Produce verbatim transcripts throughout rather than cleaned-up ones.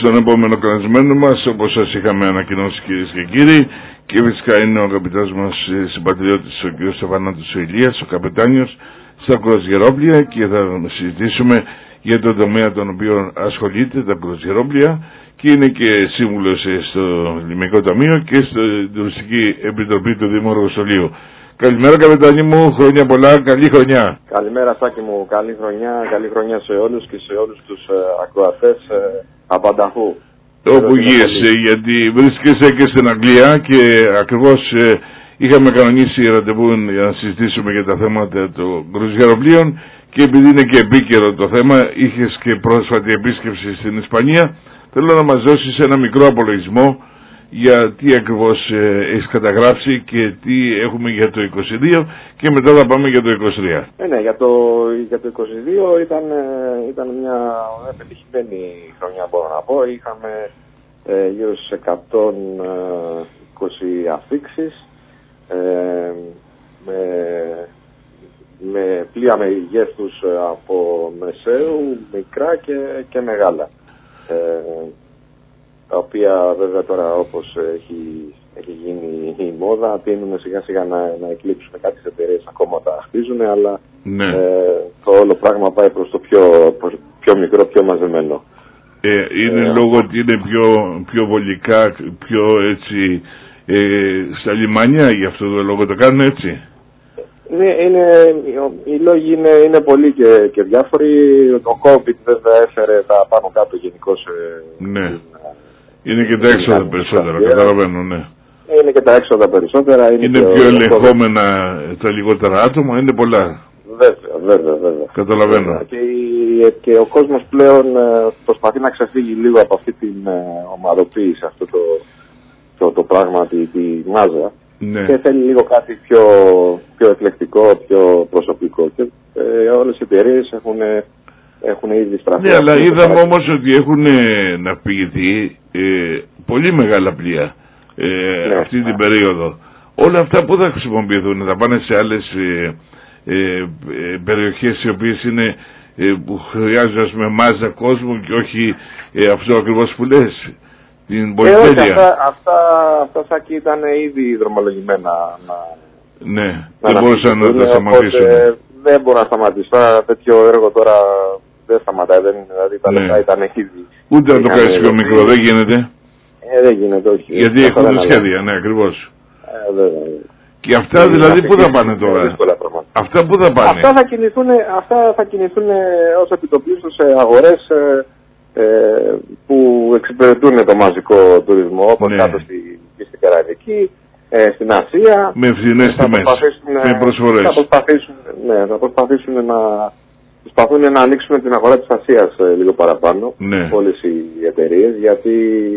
στον επόμενο καλεσμένο μας, όπως σας είχαμε ανακοινώσει κυρίες και κύριοι, και φυσικά είναι ο αγαπητός μας συμπατριώτης ο κ. Στεφανάτος ο Ηλίας, ο καπετάνιος στα κρουαζιερόπλια, και θα συζητήσουμε για τον τομέα τον οποίο ασχολείται, τα κρουαζιερόπλια, και είναι και σύμβουλος στο Λιμενικό Ταμείο και στην Τουριστική Επιτροπή του Δήμου Αργοστολίου. Καλημέρα καπετάνι μου, χρόνια πολλά, καλή χρονιά. Καλημέρα Σάκη μου, καλή χρονιά, καλή χρονιά σε όλους και σε όλους τους ε, ακροατές ε, απανταχού. Όπου γύρεσαι, γιατί βρίσκεσαι και στην Αγγλία και ακριβώς ε, είχαμε κανονίσει ραντεβού για να συζητήσουμε για τα θέματα των κρουαζιεροπλοίων, και επειδή είναι και επίκαιρο το θέμα, είχες και πρόσφατη επίσκεψη στην Ισπανία, θέλω να μας δώσεις ένα μικρό απολογισμό για τι ακριβώς ε, έχεις καταγράψει και τι έχουμε για το είκοσι δύο, και μετά θα πάμε για το είκοσι τρία. Ε, ναι, για το, για το είκοσι δύο ήταν, ήταν μια πετυχημένη χρονιά, μπορώ να πω. Είχαμε ε, γύρω στις εκατόν είκοσι αφήξεις ε, με, με πλοία μεγέθους από μεσαίου, μικρά και, και μεγάλα. Ε, τα οποία βέβαια τώρα, όπως έχει, έχει γίνει η μόδα, τείνουν σιγά σιγά να, να εκλείψουν. Κάποιες εταιρείες ακόμα τα χτίζουν, αλλά ναι. ε, το όλο πράγμα πάει προς το πιο, προς, πιο μικρό, πιο μαζεμένο. Ε, είναι ε, λόγω ότι είναι πιο, πιο βολικά, πιο έτσι ε, στα λιμάνια, γι' αυτό το λόγο το κάνουν έτσι. Ναι, είναι, οι λόγοι είναι, είναι πολλοί και, και διάφοροι. Το COVID βέβαια έφερε τα πάνω κάτω γενικώς. Ναι. Την, είναι και τα έξοδα περισσότερα, καταλαβαίνω, ναι. Είναι και τα έξοδα περισσότερα. Είναι, είναι πιο ελεγχόμενα τα λιγότερα άτομα, είναι πολλά. Βέβαια, βέβαια, βέβαια. Καταλαβαίνω. Βέβαια. Και, και ο κόσμος πλέον προσπαθεί να ξεφύγει λίγο από αυτή την ομαδοποίηση, αυτό το, το, το πράγμα, τη, τη μάζα. Ναι. Και θέλει λίγο κάτι πιο, πιο εκλεκτικό, πιο προσωπικό. Και ε, όλες οι εταιρείες έχουν, έχουν ήδη στραφεί. Ναι, αλλά είδαμε όμως ότι έχουν ναυπηγηθεί ε, πολύ μεγάλα πλοία ε, ναι, αυτή την περίοδο. Όλα αυτά που θα χρησιμοποιηθούν, θα πάνε σε άλλες ε, ε, ε, περιοχές οι οποίες είναι ε, που χρειάζονται με μάζα κόσμου και όχι ε, αυτό ακριβώς που λες. Την ε, όχι, αυτά, αυτά, αυτά θα και ήταν ήδη δρομολογημένα να, ναι, να δεν μπορούσαν να τα σταματήσουν. Δεν μπορούν να σταματήσουν. Τέτοιο έργο τώρα δεν σταματάει, δεν, δηλαδή τα λεφτά ναι. ήταν ήδη. Ούτε να το κάνεις πιο μικρό, δεν γίνεται. Ε, δεν γίνεται, όχι. Γιατί έχουν σχέδια, ναι, ακριβώς. Ε, βέβαια. Και αυτά ε, δηλαδή πού θα πάνε τώρα. Αυτά πού θα πάνε. Αυτά θα κινηθούν, αυτά θα κινηθούν ως επιτοπλίστων σε αγορές ε, που εξυπηρετούν το μαζικό τουρισμό, όπως ναι. κάτω στη, στη Καραϊβική, ε, στην Ασία. Με φθηνές τιμές, με προσφορές. Θα προσπαθήσουν, ναι, θα προσπαθήσουν να, προσπαθούν να ανοίξουν την αγορά της Ασίας ε, λίγο παραπάνω, ναι. όλες οι εταιρείες, γιατί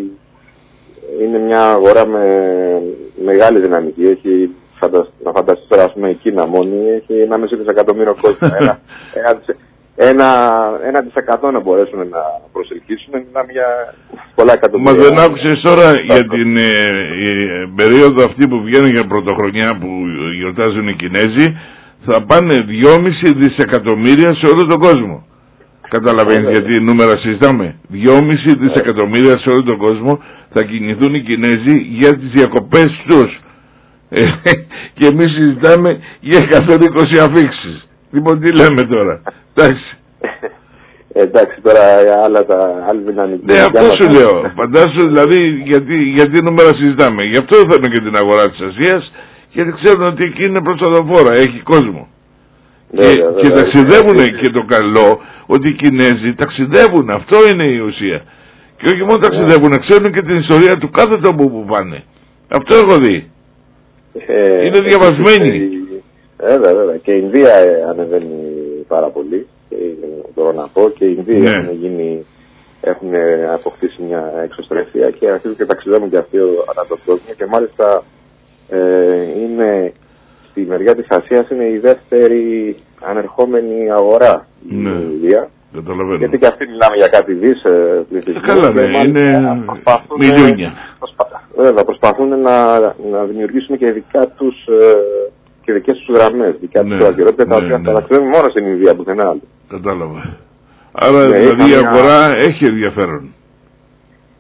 είναι μια αγορά με μεγάλη δυναμική. Έχει, φαντασ... να φανταστείς τώρα, ας πούμε, η Κίνα μόνη έχει ένα μισό δισεκατομμύριο κόσμο. ένα, ένα, ένα, ένα δισεκατό να μπορέσουν να προσελκύσουν, είναι μια πολλά εκατομμύρια. Μα δεν άκουσες τώρα για την ε, ε, περίοδο αυτή που βγαίνουν για πρωτοχρονιά που γιορτάζουν οι Κινέζοι, θα πάνε δυόμισι δισεκατομμύρια σε όλο τον κόσμο. Καταλαβαίνεις γιατί νούμερα συζητάμε. δυόμισι δισεκατομμύρια σε όλο τον κόσμο θα κινηθούν οι Κινέζοι για τις διακοπές τους. Ε, και εμείς συζητάμε για εκατόν είκοσι αφήξεις. Λοιπόν, τι λέμε τώρα. Εντάξει. Εντάξει, τώρα άλλα τα άλλη δυναμική. Ναι, αυτό σου λέω. Φαντάσου δηλαδή γιατί, γιατί νούμερα συζητάμε. Γι' αυτό θέλουν και την αγορά της Ασίας, γιατί ξέρουν ότι εκεί είναι πρωτοδοφόρα, έχει κόσμο. Βέβαια, και, βέβαια, και ταξιδεύουν βέβαια. Και το καλό ότι οι Κινέζοι ταξιδεύουν, αυτό είναι η ουσία. Και όχι μόνο ταξιδεύουν, ξέρουν και την ιστορία του κάθε τόπου που πάνε. Αυτό έχω δει. Ε, είναι διαβασμένοι. Ε, βέβαια, βέβαια. Και η Ινδία ε, ανεβαίνει πάρα πολύ. Και, μπορώ να πω, και οι Ινδία ναι. έχουν, γίνει, έχουν αποκτήσει μια εξωστρέφεια και αρχίζουν και ταξιδεύουν και αυτοί ανά τον κόσμο. Και μάλιστα ε, είναι στη μεριά της Ασίας είναι η δεύτερη ανερχόμενη αγορά ναι. η Ινδία. Καταλαβαίνω. Γιατί και αυτοί μιλάμε για κάτι δις πληθυσμού. Καλά, ναι, είναι μιλιούνια. Βέβαια, προσπαθούν να, να δημιουργήσουν και δικά τους και δικές τους γραμμές, δικά τους αγγερόπια, τα οποία θα ταξιδεύουν μόνο στην Ινδία, πουθενά άλλο. Κατάλαβα. Άρα ναι, δηλαδή η αγορά μια... έχει ενδιαφέρον.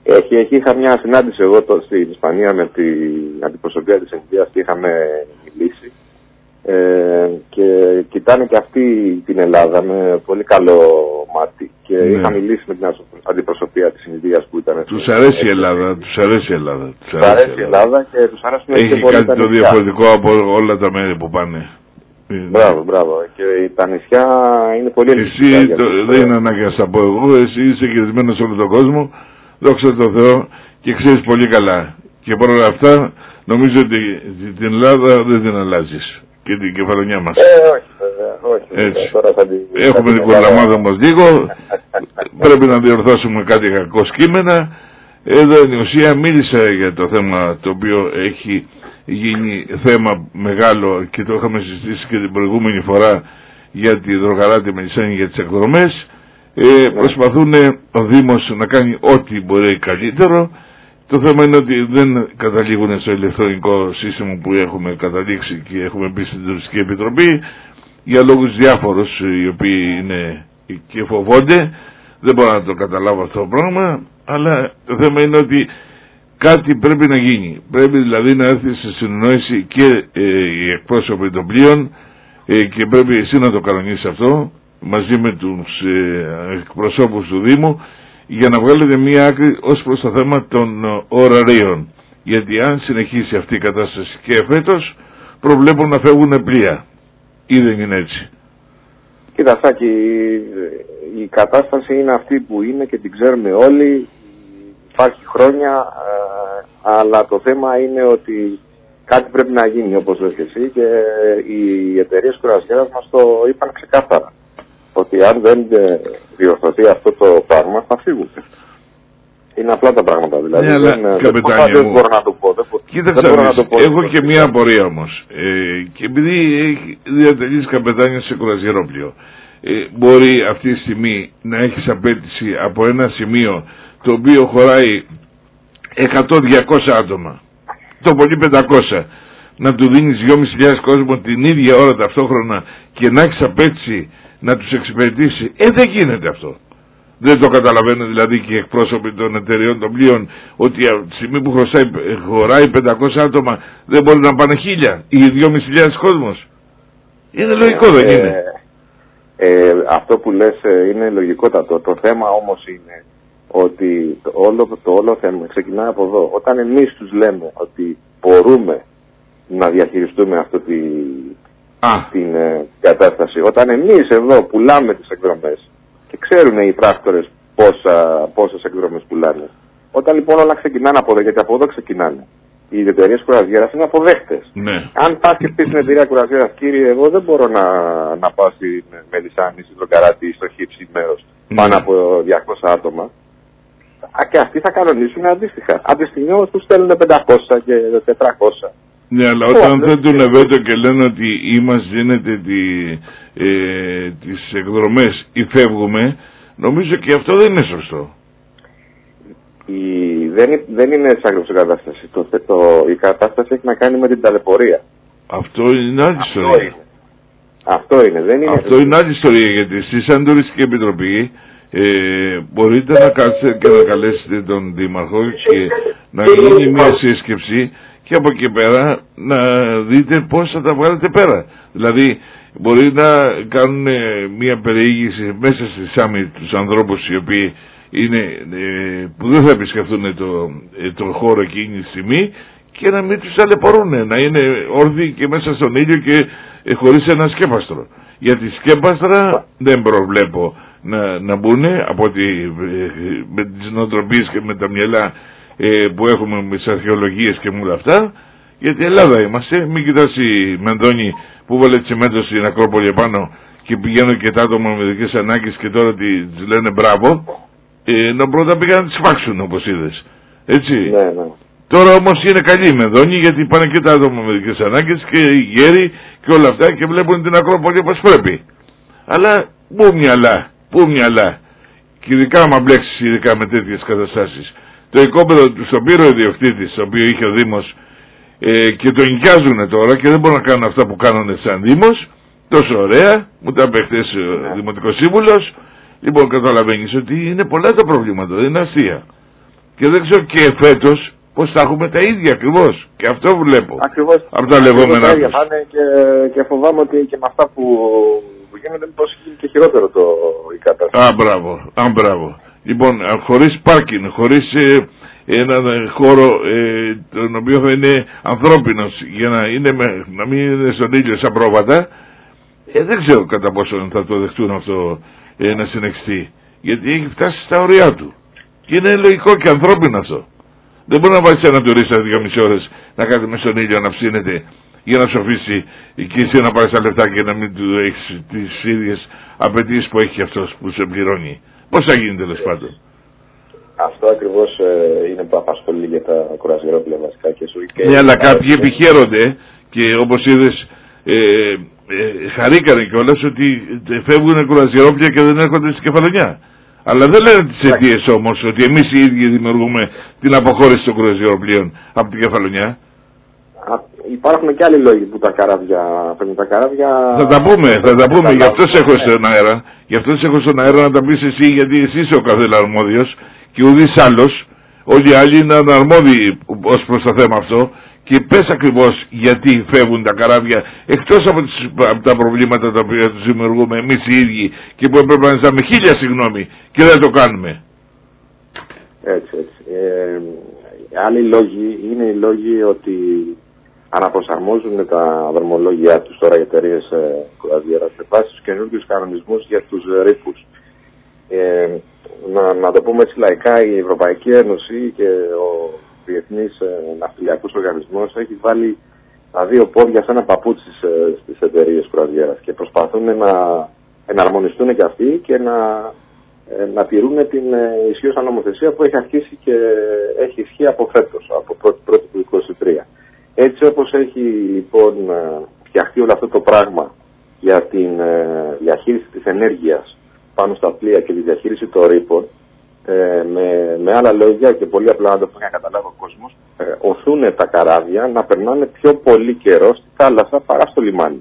Έχει, έχει, είχα μια συνάντηση εγώ το, στην Ισπανία με την αντιπροσωπεία της Ινδίας και είχαμε μιλήσει. Ε, και κοιτάνε και αυτή την Ελλάδα με πολύ καλό μάτι και ναι. είχα μιλήσει με την αντιπροσωπεία της Ινδίας που ήταν. Τους αρέσει η Ελλάδα, τους αρέσει η Ελλάδα. Τους αρέσει, αρέσει η Ελλάδα και τους αρέσουν έχει και πολύ. Έχει κάτι το διαφορετικό από όλα τα μέρη που πάνε. Μπράβο, μπράβο. Και τα νησιά είναι πολύ εσύ το, δεν είναι ανάγκη να στα πω εγώ, εσύ είσαι γυρισμένος σε όλο τον κόσμο, δόξα τω Θεώ και ξέρεις πολύ καλά. Και παρόλα αυτά νομίζω ότι την Ελλάδα δεν την αλλάζεις. Και την κεφαλονιά μας. Ε, όχι, βέβαια, όχι. Έτσι. Τώρα θα την... Έχουμε την κολαμάδα μας λίγο. Πρέπει να διορθώσουμε κάτι κακό κείμενα. Εδώ η ουσία μίλησα για το θέμα το οποίο έχει γίνει θέμα μεγάλο και το είχαμε συζητήσει και την προηγούμενη φορά για τη Δρογαράτη Μελισσάνη για τις εκδρομές. Ε, ναι. Προσπαθούν ο Δήμος να κάνει ό,τι μπορεί καλύτερο. Το θέμα είναι ότι δεν καταλήγουν στο ηλεκτρονικό σύστημα που έχουμε καταλήξει και έχουμε πει στην Τουριστική Επιτροπή για λόγους διάφορους οι οποίοι είναι και φοβόνται. Δεν μπορώ να το καταλάβω αυτό το πράγμα, αλλά το θέμα είναι ότι κάτι πρέπει να γίνει. Πρέπει δηλαδή να έρθει σε συνεννόηση και ε, οι εκπρόσωποι των πλοίων ε, και πρέπει εσύ να το κανονίσεις αυτό μαζί με τους ε, εκπροσώπους του Δήμου για να βγάλετε μία άκρη ως προς το θέμα των ωραρίων. Γιατί αν συνεχίσει αυτή η κατάσταση και φέτος προβλέπουν να φεύγουν πλοία. Ή δεν είναι έτσι? Κοίτα Σάκη, η κατάσταση είναι αυτή που είναι και την ξέρουμε όλοι. Υπάρχει χρόνια, ε, αλλά το θέμα είναι ότι κάτι πρέπει να γίνει όπως λες και εσύ και οι εταιρείες κουρασιέρας μας το είπαν ξεκάθαρα. Ότι αν δεν διορθωθεί αυτό το πράγμα θα φύγουν. Είναι απλά τα πράγματα δηλαδή. Ναι, αλλά, δεν, καπετάνια δεν μου, μπορώ να το πω. Δεν, κοίταξε, δεν μπορώ να το πω. Έχω και μία απορία όμως. Ε, και επειδή έχει διατελείς καπετάνια σε κουρασιερόπλιο, ε, μπορεί αυτή τη στιγμή να έχεις απέτηση από ένα σημείο το οποίο χωράει εκατό με διακόσια άτομα, το πολύ πεντακόσια, να του δίνεις δυόμισι χιλιάδες κόσμο την ίδια ώρα ταυτόχρονα και να έχεις απέτηση να τους εξυπηρετήσει? Ε, δεν γίνεται αυτό. Δεν το καταλαβαίνουν δηλαδή και οι εκπρόσωποι των εταιρεών των πλοίων ότι από τη στιγμή που χρωστάει, χωράει πεντακόσια άτομα δεν μπορεί να πάνε χίλια ή δυόμισι χιλιάδες κόσμος? Είναι λογικό, δεν είναι? Ε, ε, αυτό που λες είναι λογικότατο. Το θέμα όμως είναι ότι το όλο, το όλο θέμα ξεκινάει από εδώ. Όταν εμείς τους λέμε ότι μπορούμε να διαχειριστούμε αυτή τη, την ε, κατάσταση, όταν εμείς εδώ πουλάμε τις εκδρομές και ξέρουν οι πράκτορες πόσα, πόσες εκδρομές πουλάνε, όταν λοιπόν όλα ξεκινάνε από εδώ, γιατί από εδώ ξεκινάνε, οι εταιρείες κουρασιέρας είναι αποδέχτες. Ναι. Αν πας και πεις στην εταιρεία κουρασιέρας, κύριε, εγώ δεν μπορώ να, να πάω στη Μελισσάνη, στη Δροκαράτη, στο Χίψη μέρος, ναι, πάνω από διακόσια άτομα, και αυτοί θα κανονίσουν αντίστοιχα. Από τη στιγμή όμως που στέλνουν πεντακόσια και τετρακόσια. Ναι, αλλά όταν θέτουν βέτο και λένε ότι ή μας δίνετε τη, ε, τις εκδρομές ή φεύγουμε, νομίζω και αυτό δεν είναι σωστό. Η, δεν, δεν είναι σάκρος η κατάσταση. Το, το, η κατάσταση έχει να κάνει με την ταλαιπωρία. Αυτό είναι άλλη ιστορία. Είναι. Αυτό είναι. Δεν είναι. Αυτό είναι άλλη ιστορία, γιατί εσείς σαν Τουριστική Επιτροπή ε, μπορείτε να κάτσετε και να καλέσετε τον Δήμαρχο και να γίνει μια σύσκεψη και από εκεί πέρα να δείτε πώς θα τα βγάλετε πέρα. Δηλαδή μπορεί να κάνουν μια περιήγηση μέσα στη Σάμι τους ανθρώπους οι οποίοι είναι, ε, που δεν θα επισκεφτούν το, ε, το χώρο εκείνη τη στιγμή και να μην τους ταλαιπωρούν, να είναι όρθιοι και μέσα στον ήλιο και ε, χωρίς ένα σκέπαστρο. Γιατί σκέπαστρα δεν προβλέπω να, να μπουν από ότι ε, με τις νοοτροπίες και με τα μυαλά ε, που έχουμε με τις αρχαιολογίες και με όλα αυτά, γιατί Ελλάδα είμαστε. Μην κοιτάς η Μενδώνη που βάλε τσιμέντο στην Ακρόπολη επάνω και πηγαίνουν και τα άτομα με ειδικές ανάγκες και τώρα τις λένε μπράβο, ε, ενώ πρώτα πήγαν να τις φάξουν όπως είδες, έτσι. Ναι, ναι. Τώρα όμως είναι καλή η Μενδώνη γιατί πάνε και τα άτομα με ειδικές ανάγκες και οι γέροι και όλα αυτά και βλέπουν την Ακρόπολη όπως πρέπει. Αλλά πού μυαλά, πού μυαλά, και ειδικά άμα μπλέξεις ειδικά με τέτοιες καταστάσεις. Το οικόπεδο στον πήρε ο ιδιοκτήτης, το οποίο είχε ο Δήμος, ε, και το ενοικιάζουν τώρα και δεν μπορούν να κάνουν αυτά που κάνουν σαν Δήμος, τόσο ωραία, μου τα είπε χθες ο Δημοτικός Σύμβουλος. Λοιπόν, καταλαβαίνεις ότι είναι πολλά τα προβλήματα, δεν είναι αστεία. Και δεν ξέρω και φέτος πως θα έχουμε τα ίδια ακριβώς. Και αυτό βλέπω. Ακριβώς. Από τα λεγόμενα τους. Και, και φοβάμαι ότι και με αυτά που, που γίνονται πως γίνει και χειρότερο το, η κατάσταση. Α, μπράβο. Α, μπράβο. Λοιπόν, χωρίς πάρκινγκ, χωρίς ε, έναν χώρο ε, τον οποίο θα είναι ανθρώπινος για να, είναι με, να μην είναι στον ήλιο σαν πρόβατα, ε, δεν ξέρω κατά πόσο θα το δεχτούν αυτό ε, να συνεχιστεί. Γιατί έχει φτάσει στα ωριά του. Και είναι λογικό και ανθρώπινο αυτό. Δεν μπορεί να βάλεις ένα τουρίστα δύο μισή ώρες να κάθεται μες στον ήλιο να ψήνεται για να σου αφήσει και εσύ να πάρεις τα λεφτά και να μην του έχεις τις ίδιες απαιτήσεις που έχει αυτός που σε πληρώνει. Πώς θα γίνει τέλος πάντων. Αυτό ακριβώς ε, είναι που απασχολεί για τα κουρασγερόπλαια βασικά και σου. Και ναι, αλλά κάποιοι επιχαίρονται και όπως είδες ε, ε, χαρήκανε κιόλας ότι φεύγουν κουρασγερόπλαια και δεν έρχονται στην Κεφαλονιά. Αλλά δεν λένε τις αιτίες όμως ότι εμείς οι ίδιοι δημιουργούμε την αποχώρηση των κουρασγεροπλοίων από την Κεφαλονιά. Α, υπάρχουν και άλλοι λόγοι που τα καράβια παίρνουν τα καράβια. Θα τα πούμε, θα τα πούμε. Γι' αυτό σε έχω στον αέρα. Γι' αυτό σε έχω στον αέρα να τα πεις εσύ, γιατί εσύ είσαι ο καθένα αρμόδιος και ουδής άλλος. Όλοι οι άλλοι είναι αναρμόδιοι ως προς το θέμα αυτό. Και πες ακριβώς γιατί φεύγουν τα καράβια, εκτός από, τις, από τα προβλήματα τα οποία τους δημιουργούμε εμείς οι ίδιοι και που έπρεπε να ζητάμε χίλια συγγνώμη και δεν το κάνουμε. Έτσι, έτσι. Ε, άλλοι λόγοι είναι οι λόγοι ότι αναπροσαρμόζουν τα δρομολόγια τους τώρα οι εταιρείες κουρασγέρας σε βάση τους καινούργιους κανονισμούς για τους ρήπους. Ε, να, να το πούμε έτσι λαϊκά, η Ευρωπαϊκή Ένωση και ο Διεθνής Ναυτιλιακός Οργανισμός έχει βάλει τα δύο πόδια σε ένα παπούτσι στις εταιρείες κουρασγέρας και προσπαθούν να εναρμονιστούν και αυτοί και να, να τηρούν την ισχύουσα νομοθεσία που έχει αρχίσει και έχει ισχύ από φέτος, από πρώτη του είκοσι τρία. Έτσι όπως έχει λοιπόν φτιαχτεί όλο αυτό το πράγμα για την διαχείριση της ενέργειας πάνω στα πλοία και τη διαχείριση των ρήπων, Ε, με, με άλλα λόγια και πολύ απλά να το πω για να καταλάβει ο κόσμος, ε, οθούν τα καράβια να περνάνε πιο πολύ καιρό στη θάλασσα παρά στο λιμάνι.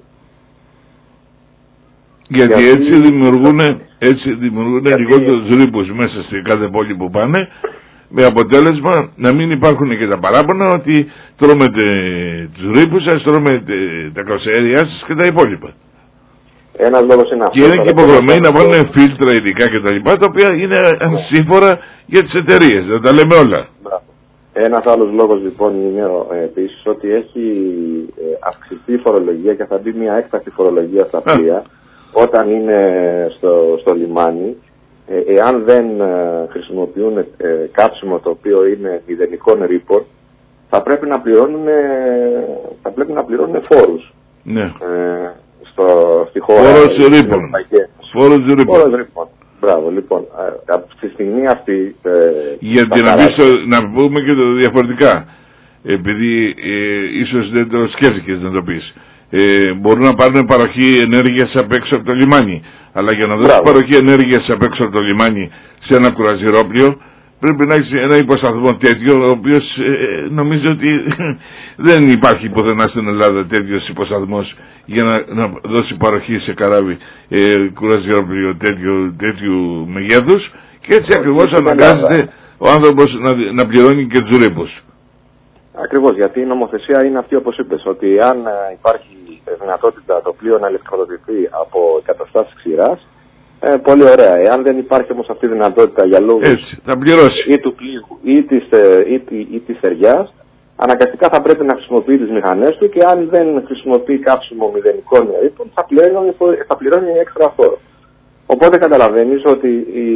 Γιατί, Γιατί... έτσι δημιουργούν, έτσι δημιουργούν Γιατί... λιγότερους ρήπους μέσα στη κάθε πόλη που πάνε, με αποτέλεσμα να μην υπάρχουν και τα παράπονα ότι τρώμε τους ρήπους σας, τρώμε τα καυσαέρια σας και τα υπόλοιπα. Ένας λόγος είναι αυτό. Και είναι και υποχρεωμένοι να βάλουν φίλτρα ειδικά και τα λοιπά, τα οποία είναι σύμφωνα για τις εταιρείες, δεν τα λέμε όλα. Ένας άλλος λόγος λοιπόν είναι ε, επίσης ότι έχει ε, αυξηθεί η φορολογία και θα μπει μια έκτακτη φορολογία στα πλοία όταν είναι στο, στο λιμάνι. Ε, εάν δεν ε, χρησιμοποιούν ε, κάψιμο το οποίο είναι μηδενικών ρήπων, θα πρέπει να πληρώνουν, ε, θα πρέπει να πληρώνουν φόρους. Ναι. Ε, Στο, στη χώρα. Φόρος ρήπων. Φόρος ρήπων. Μπράβο, λοιπόν. Από τη στιγμή αυτή. Ε, Γιατί να, πεις, να πούμε και το διαφορετικά. Επειδή ε, ίσως δεν το σκέφτηκες να το πεις. Ε, μπορούν να πάρουν παροχή ενέργειας απ' έξω από το λιμάνι. Αλλά για να δώσεις παροχή ενέργειας απ' έξω από το λιμάνι σε ένα κουρασγερόπλοιο, πρέπει να έχεις ένα υποσταθμό τέτοιο, ο οποίος ε, νομίζω ότι δεν υπάρχει πουθενά στην Ελλάδα τέτοιος υποσταθμός για να, να δώσει παροχή σε καράβι ε, κουρασγερόπλοιο τέτοιου, τέτοιου μεγέθους και έτσι ακριβώς αναγκάζεται ο άνθρωπος να, να πληρώνει και τους ρήπους. Ακριβώς, γιατί η νομοθεσία είναι αυτή όπως είπες, ότι αν υπάρχει δυνατότητα το πλοίο να ηλεκτροδοτηθεί από εγκαταστάσεις ξηράς, Ε, πολύ ωραία. Εάν δεν υπάρχει όμως αυτή η δυνατότητα για λόγους Έτσι, θα πληρώσει. ή του πλοίου ή της, ή, ή, ή της στεριάς, αναγκαστικά θα πρέπει να χρησιμοποιεί τις μηχανές του και αν δεν χρησιμοποιεί κάψιμο μηδενικών ρήπων θα πληρώνει, θα πληρώνει έξτρα φόρο. Οπότε καταλαβαίνεις ότι η,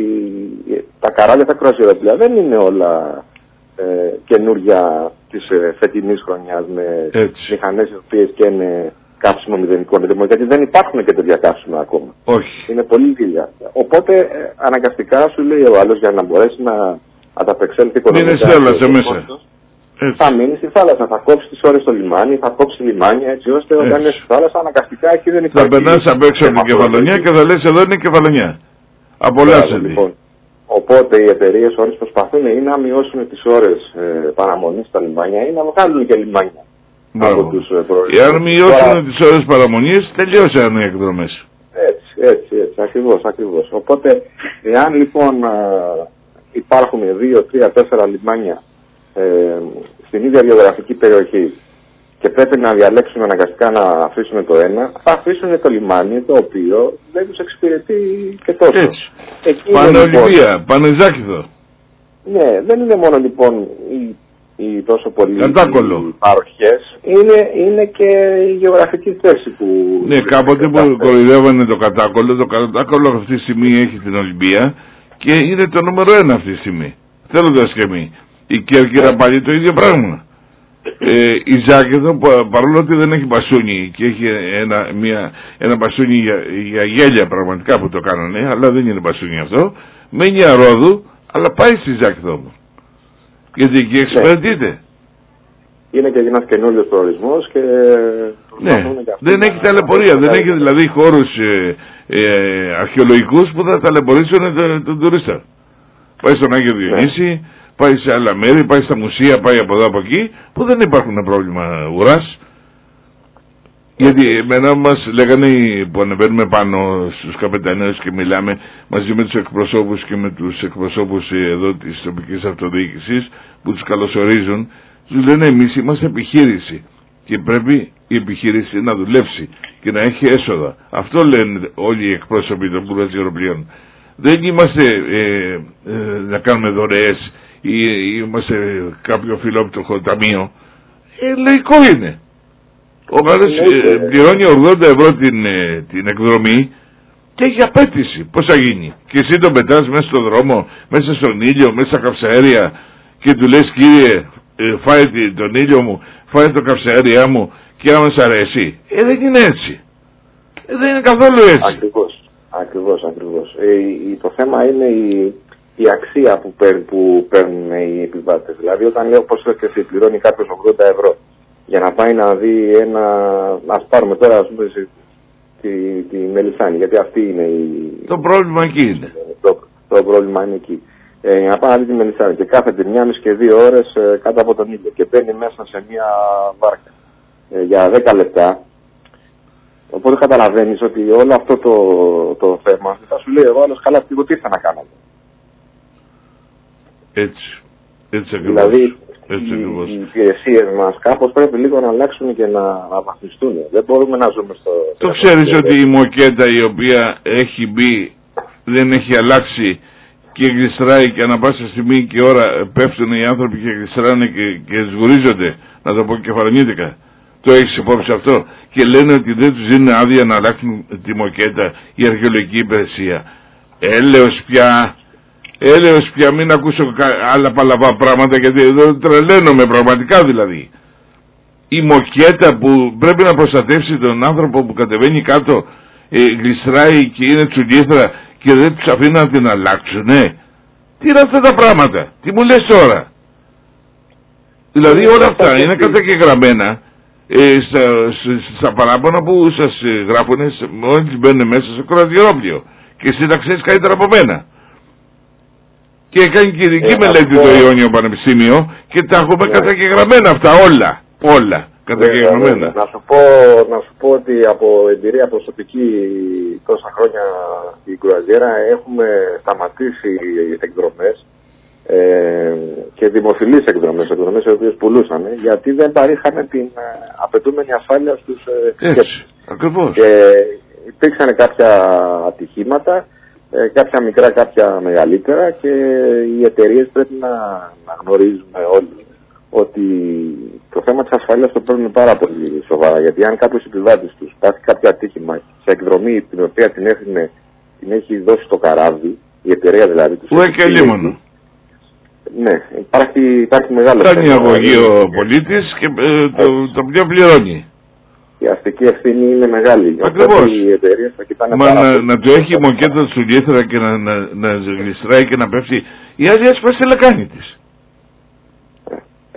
τα καράβια, τα κουρασγερόπλοια δεν είναι όλα ε, καινούργια της ε, φετινής χρονιάς με Έτσι. μηχανές οι οποίες και είναι κάψιμο μηδενικών ρήπων, γιατί δεν υπάρχουν και τέτοια κάψιμα ακόμα. Όχι. Είναι πολύ λίγα. Οπότε ε, αναγκαστικά σου λέει ο άλλος για να μπορέσει να ανταπεξέλθει οικονομικά. Μείνε στη θάλασσα μέσα. Θα μείνει στη θάλασσα, θα κόψει τις ώρες στο λιμάνι, θα κόψει λιμάνια έτσι ώστε έτσι. Όταν είναι στη θάλασσα αναγκαστικά εκεί δεν υπάρχει. Θα περνάς απ' έξω από την Κεφαλονιά και θα λες εδώ είναι η Κεφαλονιά. Απολαύσετε. Λοιπόν. Οπότε οι εταιρείες όλες προσπαθούν ή να μειώσουν τις ώρες ε, παραμονής στα λιμάνια ή να βγάλουν και λιμάνια. Από τους, ε, Εάν μειώσουν Τώρα... τις ώρες παραμονής, τελειώσαν οι εκδρομές. Έτσι, έτσι, έτσι, ακριβώς, ακριβώς. Οπότε, εάν λοιπόν υπάρχουν δύο, τρία, τέσσερα λιμάνια ε, στην ίδια γεωγραφική περιοχή και πρέπει να διαλέξουν αναγκαστικά να αφήσουν το ένα, θα αφήσουν το λιμάνι το οποίο δεν τους εξυπηρετεί και τόσο. Έτσι. Πάνε Ολυμπία, λοιπόν, πάνε Ζάκηθο. Ναι, δεν είναι μόνο λοιπόν οι, οι τόσο πολλοί Κατάκολο. παροχές, είναι, είναι και η γεωγραφική θέση που... Ναι, κάποτε που κοροϊδεύανε το Κατάκολο, το Κατάκολο αυτή τη στιγμή έχει την Ολυμπία και είναι το νούμερο ένα αυτή τη στιγμή. Θέλοντας και εμείς. Η Κέρκυρα πάλι το ίδιο πράγμα. Ε, η Ζάκηθο, παρόλο ότι δεν έχει μπασούνι και έχει ένα, μια, ένα μπασούνι για, για γέλια πραγματικά που το κάνανε, αλλά δεν είναι μπασούνι αυτό, μένει Αρόδου, αλλά πάει στη Ζάκηθο όμως. Γιατί εκεί εξυπηρετείται. Είναι και ένας καινούριος προορισμός και... Ναι, δεν έχει ταλαιπωρία, δεν έχει δηλαδή χώρους ε, ε, αρχαιολογικούς που θα ταλαιπωρήσουν τον, τον τουρίστα. Πάει στον Άγιο Διονύση, πάει σε άλλα μέρη, πάει στα μουσεία, πάει από εδώ από εκεί, που δεν υπάρχουν πρόβλημα ουράς. Γιατί εμένα μας λέγανε που ανεβαίνουμε πάνω στους καπεταναίους και μιλάμε μαζί με τους εκπροσώπους και με τους εκπροσώπους εδώ της τοπικής αυτοδιοίκησης που τους καλωσορίζουν, τους λένε εμείς είμαστε επιχείρηση και πρέπει η επιχείρηση να δουλέψει και να έχει έσοδα. Αυτό λένε όλοι οι εκπρόσωποι των πουραζιεροπλοίων. Δεν είμαστε ε, ε, να κάνουμε δωρεές ή είμαστε κάποιο φιλόπτωχο ταμείο. Ε, λογικό είναι. Ο άλλος ε, πληρώνει ογδόντα ευρώ την, ε, την εκδρομή και έχει απέτηση. Πώς θα γίνει? Και εσύ τον πετάς μέσα στον δρόμο, μέσα στον ήλιο, μέσα στα καυσαέρια και του λες κύριε ε, φάε τον ήλιο μου, φάε το καυσαέρια μου και άμα σ' αρέσει. Ε, δεν είναι έτσι. Ε, δεν είναι καθόλου έτσι. Ακριβώς, ακριβώς, ακριβώς. Ε, το θέμα είναι η, η αξία που, παίρ, που παίρνουν οι επιβάτες. Δηλαδή όταν λέω πώς και εσύ πληρώνει κάποιος ογδόντα ευρώ για να πάει να δει ένα, ας πάρουμε τώρα ας πούμε τη, τη Μελισσάνη, γιατί αυτή είναι η... Το πρόβλημα εκεί είναι. Το, το πρόβλημα είναι εκεί. Ε, να πάει να δει τη Μελισσάνη και κάθεται μία μισή και δύο ώρες ε, κάτω από τον ήλιο και μπαίνει μέσα σε μία βάρκα ε, για δέκα λεπτά. Οπότε καταλαβαίνεις ότι όλο αυτό το, το θέμα θα σου λέει εγώ άλλος καλά τι ήρθα να κάνω. Έτσι. Έτσι ακριβώς. Δηλαδή Έτσι, οι, οι υπηρεσίες μας κάπως πρέπει λίγο να αλλάξουν και να, να βαθμιστούν. Δεν μπορούμε να ζούμε στο... Το ξέρεις ότι η μοκέτα η οποία έχει μπει δεν έχει αλλάξει και γλιστράει και ανά πάσα στιγμή και ώρα πέφτουν οι άνθρωποι και γλιστράνε και, και σγουρίζονται, να το πω κεφαλονίτικα. Το έχεις υπόψη αυτό? Και λένε ότι δεν τους δίνουν άδεια να αλλάξουν τη μοκέτα η αρχαιολογική υπηρεσία. Έλεος πια... Έλεος πια, μην ακούσω άλλα παλαβά πράγματα γιατί εδώ τρελαίνομαι πραγματικά δηλαδή. Η μοκέτα που πρέπει να προστατεύσει τον άνθρωπο που κατεβαίνει κάτω ε, γλιστράει και είναι τσουλήθρα και δεν τους αφήνουν να την αλλάξουνε. Τι είναι αυτά τα πράγματα? Τι μου λες τώρα? Δηλαδή όλα αυτά είναι καταγεγραμμένα ε, στα, στα παράπονα που σας γράφουνε μόλις μπαίνουν μέσα στο κρουαζιερόπλοιο και εσύ τα ξέρεις καλύτερα από μένα. Και κάνει και ειδική ε, μελέτη αυτό... το Ιόνιο Πανεπιστήμιο και τα έχουμε yeah. καταγεγραμμένα αυτά όλα. Όλα καταγεγραμμένα. Yeah, να, σου πω, να σου πω ότι από εμπειρία προσωπική τόσα χρόνια στην κρουαζιέρα έχουμε σταματήσει εκδρομές ε, και δημοφιλείς εκδρομές, εκδρομές οι οποίες πουλούσαν γιατί δεν παρήχαν την ε, απαιτούμενη ασφάλεια στους επισκέπτες. Ακριβώς. Και υπήρξαν κάποια ατυχήματα. Ε, κάποια μικρά, κάποια μεγαλύτερα και οι εταιρείες πρέπει να, να γνωρίζουμε όλοι ότι το θέμα της ασφάλειας το παίρνουν πάρα πολύ σοβαρά γιατί αν κάποιος επιβάτης τους πάθει κάποιο ατύχημα σε εκδρομή την οποία την, έχουνε, την έχει δώσει το καράβι, η εταιρεία δηλαδή τους... Που έχει λίμωνο. Ναι, υπάρχει, υπάρχει μεγάλο... Κάνει αγωγή ο πολίτης και ε, το, το πιο πληρώνει. Η αστική ευθύνη είναι μεγάλη. Ακριβώς. Οι εταιρείες θα κοιτάνε Μα πάρα να, πολύ. να το έχει η μοκέτα του λίθρα και να, να, να γλιστράει και να πέφτει. Η άλλη έσπασε τη λεκάνη της. Ε.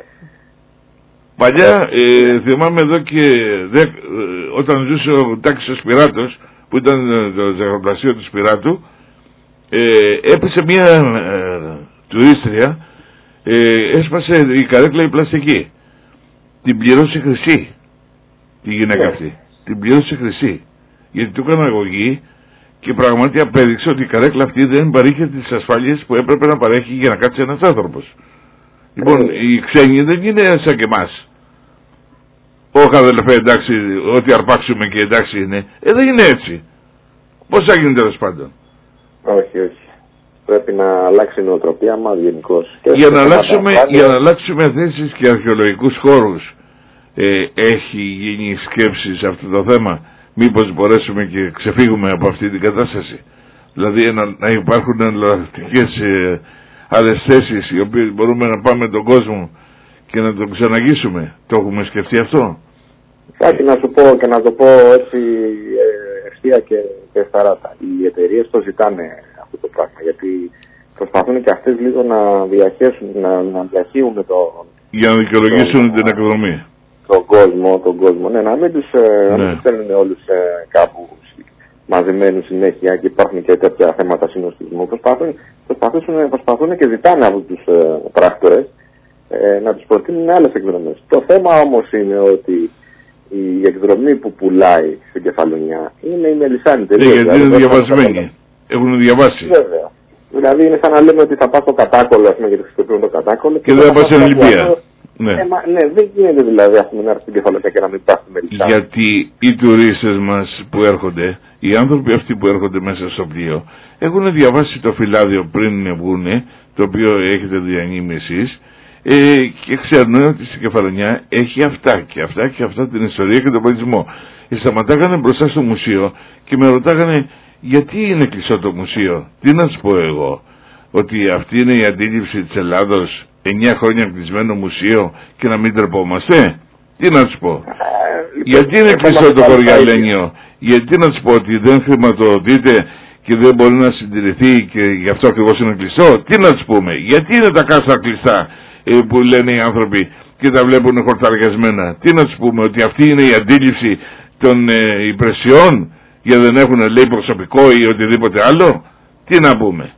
Παλιά ε, θυμάμαι εδώ και δε, ε, όταν ζούσε ο Τάκης ο Σπυράτος που ήταν το ζαχαροπλαστείο του Σπυράτου ε, έπεσε μια ε, τουρίστρια ε, έσπασε η καρέκλα η πλαστική. Την πληρώσει χρυσή. Τη γυναίκα αυτή. Yeah. Την πλήρωσε χρυσή. Γιατί του έκανε αγωγή Και πραγματικά απέδειξε ότι η καρέκλα αυτή δεν παρήχε τις ασφάλειες που έπρεπε να παρέχει για να κάτσει ένας άνθρωπος. Λοιπόν, οι ξένοι δεν είναι σαν και εμάς. Όχι αδελφέ, εντάξει, ό,τι αρπάξουμε και εντάξει είναι. Ε, δεν είναι έτσι. Πώς θα γίνει τέλος πάντων? Όχι, όχι. Πρέπει να αλλάξει η νοοτροπία μας γενικώς. Για να, αλλάξουμε, για να αλλάξουμε θέσεις και αρχαιολογικούς χώρους, ε, έχει γίνει σκέψη σε αυτό το θέμα? Μήπως μπορέσουμε και ξεφύγουμε από αυτή την κατάσταση? Δηλαδή να, να υπάρχουν εναλλακτικές ε, άλλες θέσεις, οι οποίες μπορούμε να πάμε τον κόσμο και να τον ξαναγήσουμε. Το έχουμε σκεφτεί αυτό? Κάτι να σου πω και να το πω έτσι ευθεία και, και σταράτα. Οι εταιρείες το ζητάνε αυτό το πράγμα, γιατί προσπαθούν και αυτές λίγο να διαχέσουν, να, να διαχύουν το... Για να δικαιολογήσουν το, την εκδρομή. Τον κόσμο, τον κόσμο. Ναι, να μην τους, ναι. στέλνουν όλους κάπου μαζεμένους συνέχεια και υπάρχουν και τέτοια θέματα συνοστισμού. Προσπαθούν, προσπαθούν, προσπαθούν και ζητάνε από τους ε, πράκτορες ε, να τους προτείνουν άλλες εκδρομές. Το θέμα όμως είναι ότι η εκδρομή που πουλάει στην Κεφαλονιά είναι η Μελισσάνη. Ναι, γιατί δηλαδή, είναι διαβασμένοι. Έχουν διαβάσει. Βέβαια. Δηλαδή είναι σαν να λέμε ότι θα πάω στο Κατάκολο, ας πούμε, γιατί χρησιμοποιούν το Κατάκολο. Και, και δεν θα πας στην Ολυμπία. Ναι. Ε, μα, ναι, δεν γίνεται δηλαδή ας πούμε, να έρθει στην Κεφαλονιά και να μην πας στη Μελισσάνη. Γιατί οι τουρίστες μας που έρχονται, οι άνθρωποι αυτοί που έρχονται μέσα στο πλοίο, έχουν διαβάσει το φυλάδιο πριν βγουν, το οποίο έχετε διανύμει εσείς, ε, και ξέρουν ότι στην Κεφαλονιά έχει αυτά και αυτά και αυτά την ιστορία και τον πολιτισμό. Και σταματάγανε μπροστά στο μουσείο και με ρωτάγανε γιατί είναι κλειστό το μουσείο. Τι να σου πω εγώ, ότι αυτή είναι η αντίληψη της Ελλάδος, εννιά χρόνια κλεισμένο μουσείο και να μην τρεπόμαστε? Τι να σου πω. Γιατί είναι κλειστό το Χωριαλένιο? Γιατί να σου πω ότι δεν χρηματοδοτείται και δεν μπορεί να συντηρηθεί και γι' αυτό ακριβώς είναι κλειστό? Τι να σου πούμε. Γιατί είναι τα κάστρα κλειστά ε, που λένε οι άνθρωποι και τα βλέπουν χορταριασμένα? Τι να σου πούμε, ότι αυτή είναι η αντίληψη των ε, υπηρεσιών για δεν έχουν λέει προσωπικό ή οτιδήποτε άλλο? Τι να πούμε.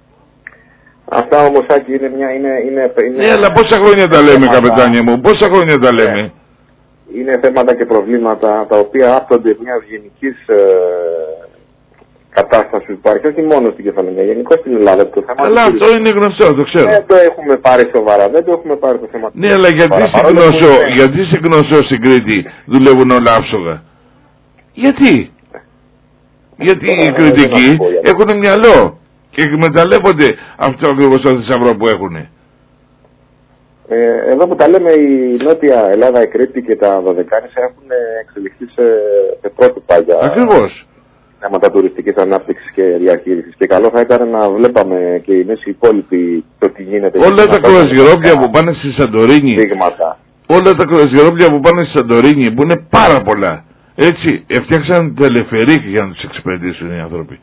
Αυτά όμως Άκη είναι μια... Είναι, είναι, είναι, ναι, αλλά πόσα χρόνια τα λέμε καπετάνια μου, πόσα χρόνια τα λέμε. Είναι θέματα και προβλήματα τα οποία άπτονται μια γενικής ε, κατάσταση που υπάρχει, όχι μόνο στην Κεφαλονιά, γενικώς στην Ελλάδα. Το θέμα αλλά αυτό είναι γνωστό, το ξέρω. Δεν το έχουμε πάρει σοβαρά, δεν το έχουμε πάρει το θέμα. Ναι, αλλά γιατί στην γνωσό, γιατί στην γνωσό στην Κρήτη δουλεύουν όλα άψογα? Γιατί? Γιατί οι Κρητικοί έχουν μυαλό και εκμεταλλεύονται αυτό ακριβώς το θησαυρό που έχουν. Ε, εδώ που τα λέμε, η Νότια Ελλάδα, η Κρήτη και τα Δωδεκάνησα έχουν εξελιχθεί σε, σε πρότυπα για ακριβώς θέματα τουριστικής ανάπτυξης και διαχείρισης. Και καλό θα ήταν να βλέπαμε και εμείς οι υπόλοιποι το τι γίνεται. Όλα τα κρουαζιερόπλια που πάνε στη Σαντορίνη, δείγματα. όλα τα κρουαζιερόπλια που πάνε στη Σαντορίνη, που είναι πάρα πολλά, έτσι, φτιάξαν τελεφερίκ για να τους εξυπηρετήσουν οι άνθρωποι.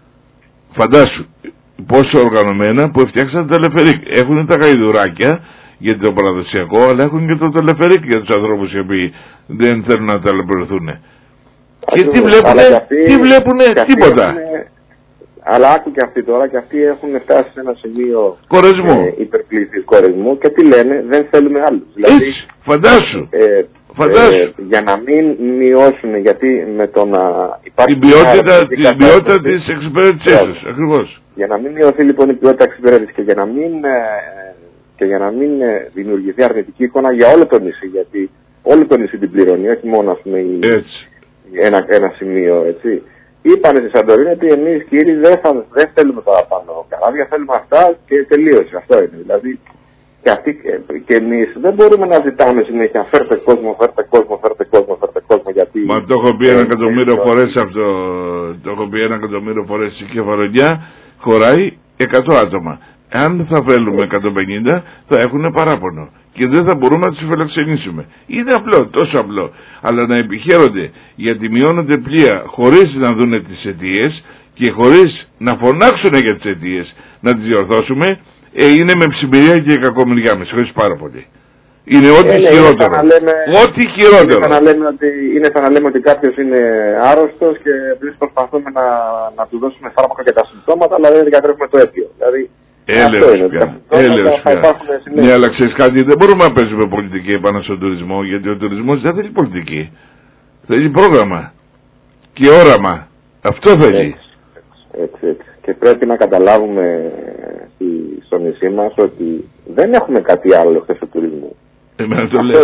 Φαντάσου πόσο οργανωμένα που φτιάξαν τελεφερίκ. Έχουν τα γαϊδουράκια για το παραδοσιακό, αλλά έχουν και το τελεφερίκ για τους ανθρώπους οι οποίοι δεν θέλουν να ταλαιπωρηθούν. Και τι βλέπουνε, τι βλέπουνε, τίποτα. Έχουνε, αλλά άκου και αυτοί τώρα, και αυτοί έχουν φτάσει σε ένα σημείο κορεσμού, ε, υπερπλήθης κορεσμού, και τι λένε, δεν θέλουμε άλλους. Δηλαδή, έτσι, φαντάσου. Ε, φαντάσου. Ε, για να μην μειώσουν, γιατί με το να υπάρχει την ποιότητα, την ποιότητα της εξυπηρέτησής τους, ακριβώς. Για να μην μειωθεί λοιπόν η ποιότητα εξυπηρέτησης και για να μην, και για να μην δημιουργηθεί αρνητική εικόνα για όλο το νησί, γιατί όλο το νησί την πληρώνει, όχι μόνο ας πούμε, ένα, ένα σημείο, έτσι. Είπανε στη Σαντορίνη ότι εμείς κύριοι δεν, θα, δεν θέλουμε παραπάνω καράβια, θέλουμε αυτά και τελείωσε. Αυτό είναι. Δηλαδή και, αυτοί, και εμείς δεν μπορούμε να ζητάμε συνέχεια φέρτε κόσμο, φέρτε κόσμο, φέρτε κόσμο, φέρτε κόσμο. Γιατί μα το έχω πει ένα εκατομμύριο φορές αυτό. Το έχω πει ένα εκατομμύριο φορές η Κεφαλονιά χωράει εκατό άτομα. Αν θα θέλουμε εκατόν πενήντα θα έχουν παράπονο και δεν θα μπορούμε να τους φιλοξενήσουμε. Είναι απλό, τόσο απλό. Αλλά να επιχαίρονται γιατί μειώνονται πλοία χωρίς να δούνε τις αιτίες και χωρίς να φωνάξουν για τις αιτίες να τις διορθώσουμε, ε, είναι με ψημυρία και κακομοιριά. Με συγχωρείς πάρα πολύ. Είναι ό,τι ε, χειρότερο. Ό,τι χειρότερο. Είναι σαν να λέμε ότι, είναι σαν να λέμε ότι κάποιος είναι άρρωστος και εμείς προσπαθούμε να, να του δώσουμε φάρμακα για τα συμπτώματα, αλλά δεν διατρέχουμε το αίτιο. Δηλαδή, έλεος πια. Έλεος πια. Ναι, αλλά ξέρεις κάτι, δεν μπορούμε να παίζουμε πολιτική επάνω στον τουρισμό, γιατί ο τουρισμός δεν θέλει πολιτική. Θέλει πρόγραμμα και όραμα. Αυτό θέλει. Έτσι, έτσι. Και πρέπει να καταλάβουμε στο νησί μας ότι δεν έχουμε κάτι άλλο εκτός του τουρισμού. Εμένα το λες.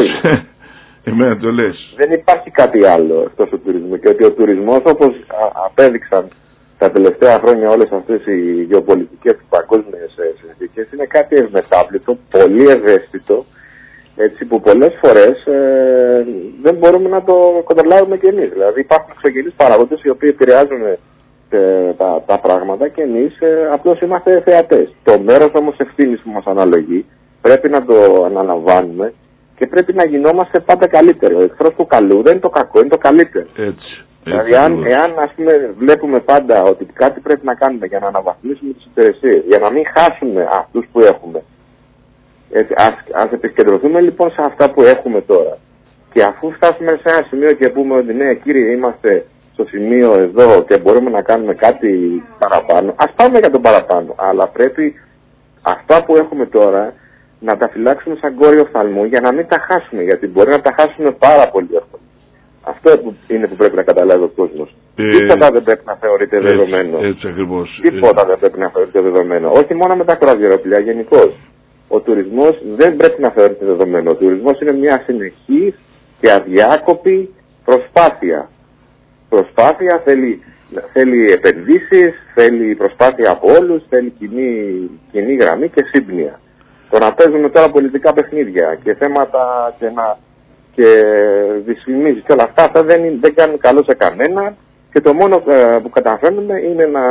Εμένα το λες. Δεν υπάρχει κάτι άλλο εκτός του τουρισμού και ότι ο τουρισμός, όπως απέδειξαν τα τελευταία χρόνια όλες αυτές οι γεωπολιτικές και παγκόσμιες συνθήκες, είναι κάτι ευμετάβλητο, πολύ ευαίσθητο, έτσι, που πολλές φορές ε, δεν μπορούμε να το καταλάβουμε κι εμείς. Δηλαδή υπάρχουν εξωγενείς παραγόντες οι οποίοι επηρεάζουν ε, τα, τα πράγματα και εμείς ε, απλώς είμαστε θεατές. Το μέρος όμως ευθύνης που μας αναλογεί πρέπει να το αναλαμβάνουμε και πρέπει να γινόμαστε πάντα καλύτεροι. Ο εχθρός του καλού δεν είναι το κακό, είναι το καλύτερο. Έτσι. Δηλαδή, αν, εάν ας πούμε, βλέπουμε πάντα ότι κάτι πρέπει να κάνουμε για να αναβαθμίσουμε τις υπηρεσίες, για να μην χάσουμε αυτούς που έχουμε, έτσι, ας, ας επικεντρωθούμε λοιπόν σε αυτά που έχουμε τώρα. Και αφού φτάσουμε σε ένα σημείο και πούμε ότι ναι, κύριε, είμαστε στο σημείο εδώ και μπορούμε να κάνουμε κάτι παραπάνω, ας πάμε για το παραπάνω. Αλλά πρέπει αυτά που έχουμε τώρα να τα φυλάξουμε σαν κόριο οφθαλμού για να μην τα χάσουμε, γιατί μπορεί να τα χάσουμε πάρα πολύ εύκολα. Αυτό είναι που πρέπει να καταλάβει ο κόσμος. Ε, Τίποτα δεν πρέπει να θεωρείται έτσι, δεδομένο. Έτσι ακριβώς. Τίποτα ε. δεν πρέπει να θεωρείται δεδομένο. Όχι μόνο με τα κραυγεροπλοία, γενικώς. Ο τουρισμός δεν πρέπει να θεωρείται δεδομένο. Ο τουρισμός είναι μια συνεχής και αδιάκοπη προσπάθεια. Προσπάθεια θέλει, θέλει επενδύσεις, θέλει προσπάθεια από όλους, θέλει κοινή, κοινή γραμμή και σύμπνοια. Το να παίζουμε τώρα πολιτικά παιχνίδια και θέματα και να και δυσφημίζει και όλα αυτά, αυτά δεν, είναι, δεν κάνουν καλό σε κανένα και το μόνο ε, που καταφέρνουμε είναι να,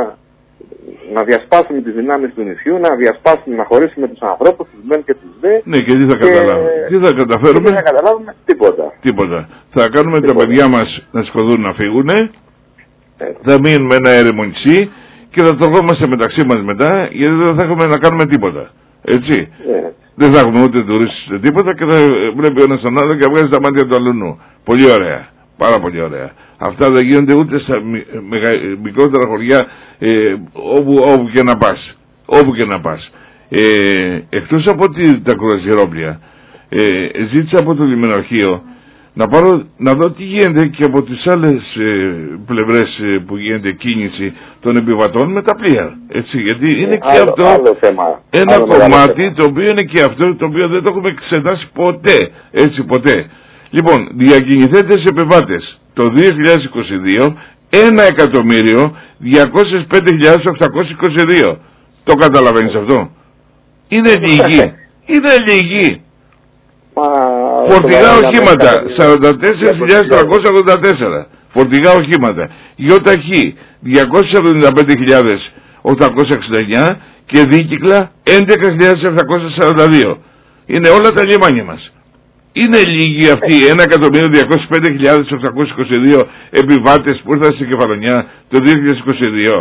να διασπάσουμε τις δυνάμεις του νησιού, να διασπάσουμε, να χωρίσουμε τους ανθρώπους, τους μεν και τους δε. Ναι, και τι θα και, καταλάβουμε. Τι θα καταφέρουμε. Τι θα καταλάβουμε, τίποτα. Τίποτα. Θα κάνουμε τίποτα. Τα παιδιά μας να σηκωθούν να φύγουν, ε. θα μείνουμε ένα έρημο νησί και θα τρογόμαστε μεταξύ μας μετά, γιατί δεν θα έχουμε να κάνουμε τίποτα. Έτσι. Yeah. Δεν θα έχουμε ούτε τουρίστες τίποτα και θα βλέπει ο ένας τον άλλο και βγάζει τα μάτια του αλουνού. Πολύ ωραία. Πάρα πολύ ωραία. Αυτά δεν γίνονται ούτε στα μεγα, μικρότερα χωριά ε, όπου, όπου και να πας. Όπου και να πας. Ε, εκτός από τη, τα κρουαζιερόπλια, ε, ζήτησα από το λιμεναρχείο να πάρω να δω τι γίνεται και από τις άλλες ε, πλευρές ε, που γίνεται κίνηση των επιβατών με τα πλοία. Έτσι, γιατί είναι ε, και άλλο, αυτό άλλο θέμα. ένα άλλο κομμάτι θέμα. Το οποίο είναι και αυτό το οποίο δεν το έχουμε εξετάσει ποτέ. Έτσι, ποτέ. Λοιπόν, διακινηθέντες επιβάτες το δύο χιλιάδες είκοσι δύο ένα εκατομμύριο διακόσιες πέντε χιλιάδες οκτακόσιες είκοσι δύο. Το καταλαβαίνεις αυτό? Είναι λίγοι. Είναι λίγοι. Μα, φορτηγά οχήματα σαράντα τέσσερις χιλιάδες τριακόσια ογδόντα τέσσερα. Φορτηγά οχήματα. ΙΟΤΑΧΗ διακόσιες εβδομήντα πέντε χιλιάδες οκτακόσια εξήντα εννιά και δίκυκλα έντεκα χιλιάδες επτακόσια σαράντα δύο. Είναι όλα τα λιμάνια μας. Είναι λίγοι αυτοί ένα εκατομμύριο διακόσιες πέντε χιλιάδες οκτακόσιες είκοσι δύο επιβάτες που ήρθαν στην Κεφαλονιά το δύο χιλιάδες είκοσι δύο.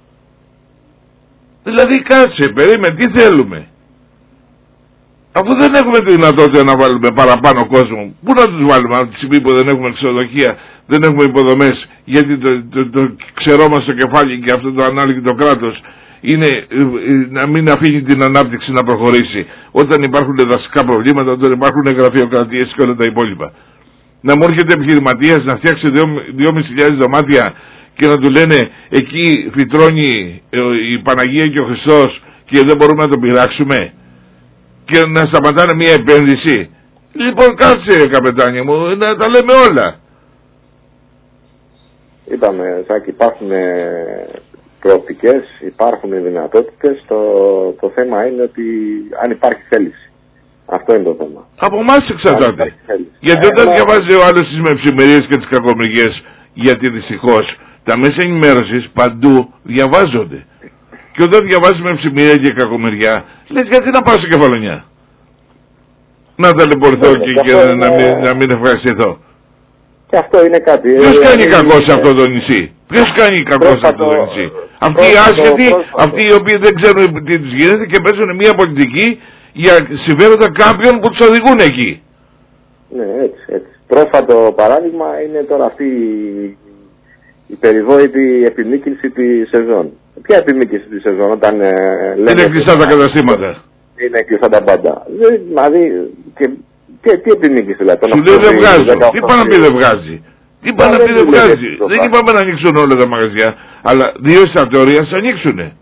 Δηλαδή κάτσε, περίμενε, τι θέλουμε? Αφού δεν έχουμε τη δυνατότητα να βάλουμε παραπάνω κόσμο, πού να τους βάλουμε από τη στιγμή που δεν έχουμε ξενοδοχεία, δεν έχουμε υποδομές, γιατί το, το, το, το ξερό μας στο κεφάλι και αυτό το ανάλογο το κράτος είναι ε, ε, να μην αφήνει την ανάπτυξη να προχωρήσει. Όταν υπάρχουν δασικά προβλήματα, όταν υπάρχουν γραφειοκρατίες και όλα τα υπόλοιπα. Να μου έρχεται επιχειρηματίας να φτιάξει δυόμισι χιλιάδες δωμάτια και να του λένε εκεί φυτρώνει ε, η Παναγία και ο Χριστός και δεν μπορούμε να το πειράξουμε. Και να σταματάνε μια επένδυση. Λοιπόν, κάτσε καπετάνια μου, να τα λέμε όλα. Είπαμε, Σάκη, υπάρχουν προοπτικές, υπάρχουν δυνατότητες. Το, το θέμα είναι ότι αν υπάρχει θέληση. Αυτό είναι το θέμα. Από εμάς εξαρτάται. Γιατί ε, όταν ε, διαβάζει ο άλλος τις μεψημερίες και τις κακομοιριές, γιατί δυστυχώς τα μέσα ενημέρωσης παντού διαβάζονται. Και όταν διαβάζεις με ψημυρία και κακομεριά, λες γιατί να πάω στην Κεφαλονιά? Να ταλαιπωρηθώ και, και, και να, είναι... να, μην, να μην ευχαριστηθώ. Και αυτό είναι κάτι. Ποιος κάνει είναι... κακό σε αυτό το νησί? Ποιος κάνει κακό σε αυτό το νησί? Αυτοί οι άσχετοι, αυτοί οι οποίοι δεν ξέρουν τι τους γίνεται και παίζουν μια πολιτική για συμφέροντα κάποιων που τους οδηγούν εκεί. Ναι, έτσι, έτσι. Πρόσφατο παράδειγμα είναι τώρα αυτή η περιβόητη επιμήκυνση τη σεζόν. Ποια επιμήκυνση τη σεζόν όταν ε, λέμε... Είναι κλειστά τα καταστήματα. Είναι κλειστά τα πάντα. Δηλαδή, και, και, τι επιμήκυνση δηλαδή? Σου λέει δεν βγάζει. Τι πάνε να πει δεν βγάζει? Τι πάνε να πει δεν βγάζει. Δεν είπαμε να ανοίξουν όλα τα μαγαζιά, αλλά δύο εστιατόρια θα ανοίξουν. Ε,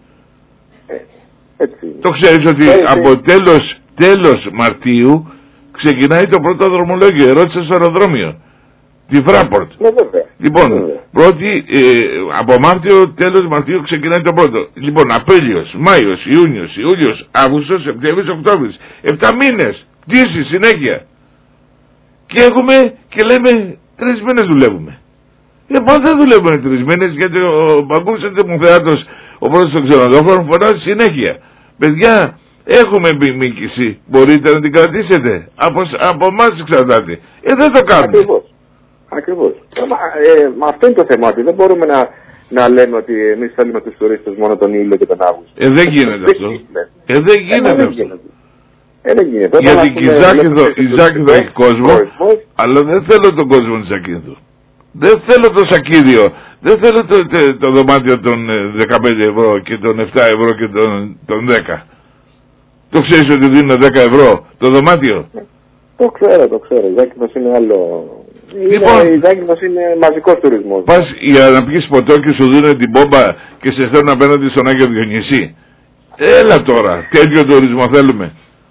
το ξέρεις ότι έτσι. Από τέλος, τέλος Μαρτίου ξεκινάει το πρώτο δρομολόγιο. Ερώτησε στο αεροδρόμιο. Τη Fraport. Ναι, βέβαια. Λοιπόν, βέβαια. Πρώτη, ε, από Μάρτιο, τέλος Μαρτίου ξεκινάει το πρώτο. Λοιπόν, Απρίλιος, Μάιος, Ιούνιος, Ιούλιος, Αύγουστος, Σεπτέμβρης, Οκτώβρης. Επτά μήνες. Τύση συνέχεια. Και έχουμε και λέμε τρεις μήνες δουλεύουμε. Ε, μα δεν δουλεύουμε τρεις μήνες γιατί ο Παγκούς Εντεμοθεάτος, ο πρώτος των ξενοδόχων, φωνάζει συνέχεια. Παιδιά, έχουμε επιμήκυση. Μπορείτε να την κρατήσετε. Από, από εμάς εξαρτάται. Ε, δεν το κάνουμε. Ακριβώς. Ακριβώς. Ε, ε, μα αυτό είναι το θέμα. Ότι δεν μπορούμε να, να λέμε ότι εμείς θέλουμε τους τουρίστες μόνο τον Ήλιο και τον Αύγουστο. Ε, δεν γίνεται αυτό. Ε, δεν γίνεται ε, αυτό. Ε, δεν γίνεται. Γιατί η Ζάκυνθο, η Ζάκυνθο έχει κόσμο, αλλά δεν θέλω τον κόσμο της Ζάκυνθου. Δεν θέλω το σακίδιο. Δεν θέλω το, το, το δωμάτιο των δεκαπέντε ευρώ και των επτά ευρώ και των, των δέκα. Το ξέρεις ότι δίνουν δέκα ευρώ το δωμάτιο. Το ξέρω, το ξέρω. Η Ζάκυνθος είναι άλλο. Λοιπόν, η Ζάκυνθος είναι μαζικός τουρισμός. Πας για να πιεις ποτό και σου δίνουν την μπόμπα και σε στέλνουν απέναντι στον Άγιο Διονυσή. Έλα τώρα, τέτοιο τουρισμό θέλουμε.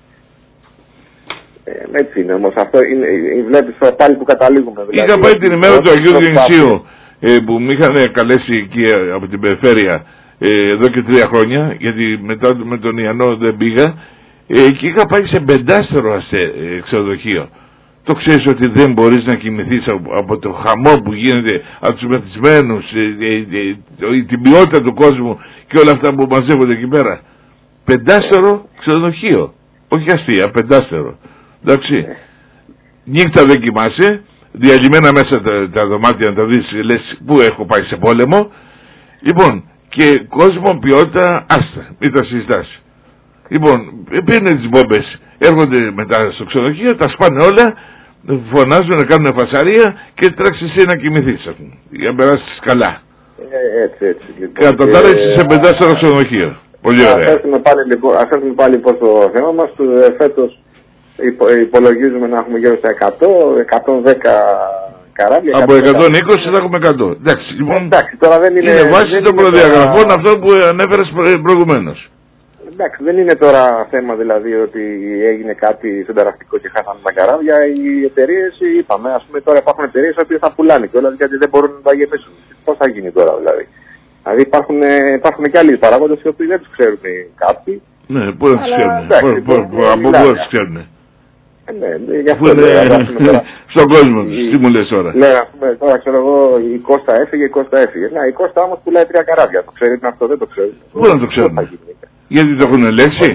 Ε, έτσι είναι όμως, αυτό είναι, βλέπεις πάλι που καταλήγουμε. Δηλαδή, είχα πάει την ημέρα του Αγίου Διονυσίου ε, που με είχαν καλέσει εκεί από την περιφέρεια ε, εδώ και τρία χρόνια, γιατί μετά με τον Ιαννό δεν πήγα, ε, και είχα πάει σε πεντάστερο ε, ξενοδοχείο. Το ξέρεις ότι δεν μπορείς να κοιμηθείς από, από το χαμό που γίνεται, από τους μεθυσμένους, ε, ε, ε, ε, την ποιότητα του κόσμου και όλα αυτά που μαζεύονται εκεί πέρα. Πεντάστερο ξενοδοχείο, όχι αστεία, πεντάστερο. Εντάξει, νύχτα δεν κοιμάσαι, διαλυμένα μέσα τα, τα δωμάτια να τα δεις, λες πού έχω πάει σε πόλεμο. Λοιπόν, και κόσμο ποιότητα άστα, μην τα συζητάς. Λοιπόν, πίνουν τις μπόμπες, έρχονται μετά στο ξενοδοχείο, τα σπάνε όλα, φωνάζουν, κάνουν φασαρία και τρέξεις εσύ να κοιμηθείς, για να περάσεις καλά. Ε, έτσι, έτσι. Λοιπόν, κατά τα άλλα είσαι σε πεντάστερο ξενοδοχείο. Πολύ ωραία. Ας έρθουμε πάλι, λοιπόν, ας έρθουμε πάλι λοιπόν στο θέμα μας, φέτος Υπο, υπολογίζουμε να έχουμε γύρω στα εκατό, εκατόν δέκα καράβια. Από εκατόν είκοσι θα έχουμε εκατό. Εντάξει, λοιπόν, εντάξει, τώρα δεν είναι, είναι βάση των προδιαγραφών τώρα... αυτό που ανέφερες προηγουμένως. Εντάξει, δεν είναι τώρα θέμα δηλαδή ότι έγινε κάτι συνταρακτικό και χάσαμε τα καράβια. Οι εταιρείες, είπαμε, ας πούμε τώρα υπάρχουν εταιρείες που θα πουλάνε κιόλας γιατί δεν μπορούν να τα γεμίσουν. Πώς θα γίνει τώρα δηλαδή. Δηλαδή υπάρχουν, υπάρχουν και άλλοι παράγοντες οι οποίοι δεν τους ξέρουν κάποιοι. Ναι, πού να τους ξέρουν. Από πού να τους ξέρουν. Ναι, γι' αυτό είναι στον κόσμο τους, τι μου λες τώρα. Ναι, ας πούμε, τώρα ξέρω εγώ, η Κώστα έφυγε, η Κώστα έφυγε. Ναι, η Κώστα όμως πουλάει τρία καράβια. Το ξέρει είναι αυτό, δεν το ξέρει. Πού να το ξέρουν. Γιατί το έχουν ελέγξει.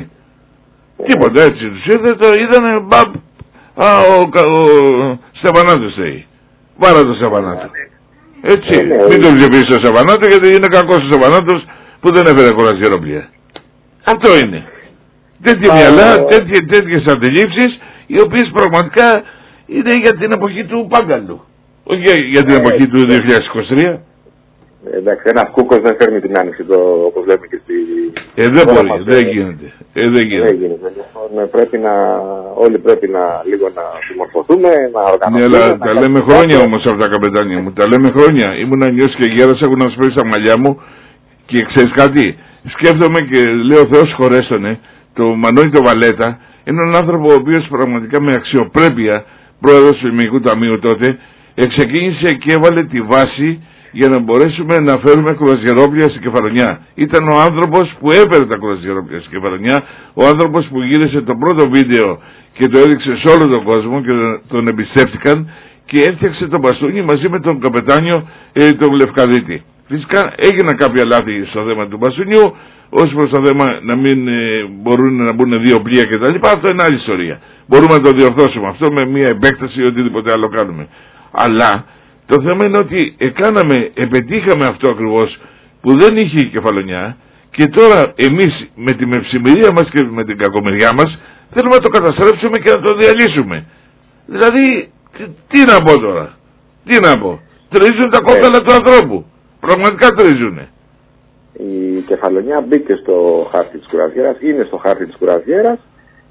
Τίποτα έτσι τους ήρθε, το είδανε, μπαμπ, α, ο Στεφανάτος θέλει. Πάρα το Στεφανάτο. Έτσι, μην τον ψηφίσεις το Στεφανάτο γιατί είναι κακός ο Στεφανάτος που δεν έφερε κουρασιερόπλια. Αυτό είναι. Τέτοια μυαλά, τέτοιες αντιλήψεις, οι οποίες πραγματικά είναι για την εποχή του Πάγκαλου. Όχι για, για την εποχή του δύο χιλιάδες είκοσι τρία. Εντάξει, ένας κούκος δεν φέρνει την άνοιξη, το, όπως λέμε και στη... Ε, δεν μπορεί, δεν γίνεται. Ε, δεν γίνεται. Δεν γίνεται. Λοιπόν, πρέπει να, όλοι πρέπει να λίγο να συμμορφωθούμε, να οργανωθούμε. Ναι, αλλά να τα λέμε χρόνια όμως αυτά, καπετάνια μου. Τα λέμε χρόνια. Ήμουν νιώσει και γέρας, έχω να σπέσει τα μαλλιά μου και ξέρεις κάτι. Σκέφτομαι και λέω Θεός χωρέστονε, το Μανώλη το Βαλέτα, είναι έναν άνθρωπο ο οποίος πραγματικά με αξιοπρέπεια, πρόεδρος του Ελληνικού Ταμείου τότε, εξεκίνησε και έβαλε τη βάση για να μπορέσουμε να φέρουμε κρουαζιερόπλια στην Κεφαλονιά. Ήταν ο άνθρωπος που έφερε τα κρουαζιερόπλια στην Κεφαλονιά, ο άνθρωπος που γύρισε το πρώτο βίντεο και το έδειξε σε όλο τον κόσμο και τον εμπιστεύτηκαν και έφτιαξε τον μπαστούνι μαζί με τον καπετάνιο ε, τον Λευκαδίτη. Φυσικά έγιναν κάποια λάθη στο θέμα του μπαστούνιου, ως προς το θέμα να μην ε, μπορούν να μπουν δύο πλοία κτλ. Αυτό είναι άλλη ιστορία. Μπορούμε να το διορθώσουμε αυτό με μια επέκταση ή οτιδήποτε άλλο κάνουμε. Αλλά το θέμα είναι ότι εκάναμε, επετύχαμε αυτό ακριβώς που δεν είχε η Κεφαλονιά και τώρα εμείς με τη μευσημερία μας και με την κακομεριά μας θέλουμε να το καταστρέψουμε και να το διαλύσουμε. Δηλαδή, τι, τι να πω τώρα, τι να πω, τρίζουν τα κόκκαλα του ανθρώπου, πραγματικά τρίζουνε. Η Κεφαλονιά μπήκε στο χάρτη της κουραβιέρας, είναι στο χάρτη της κουραβιέρας.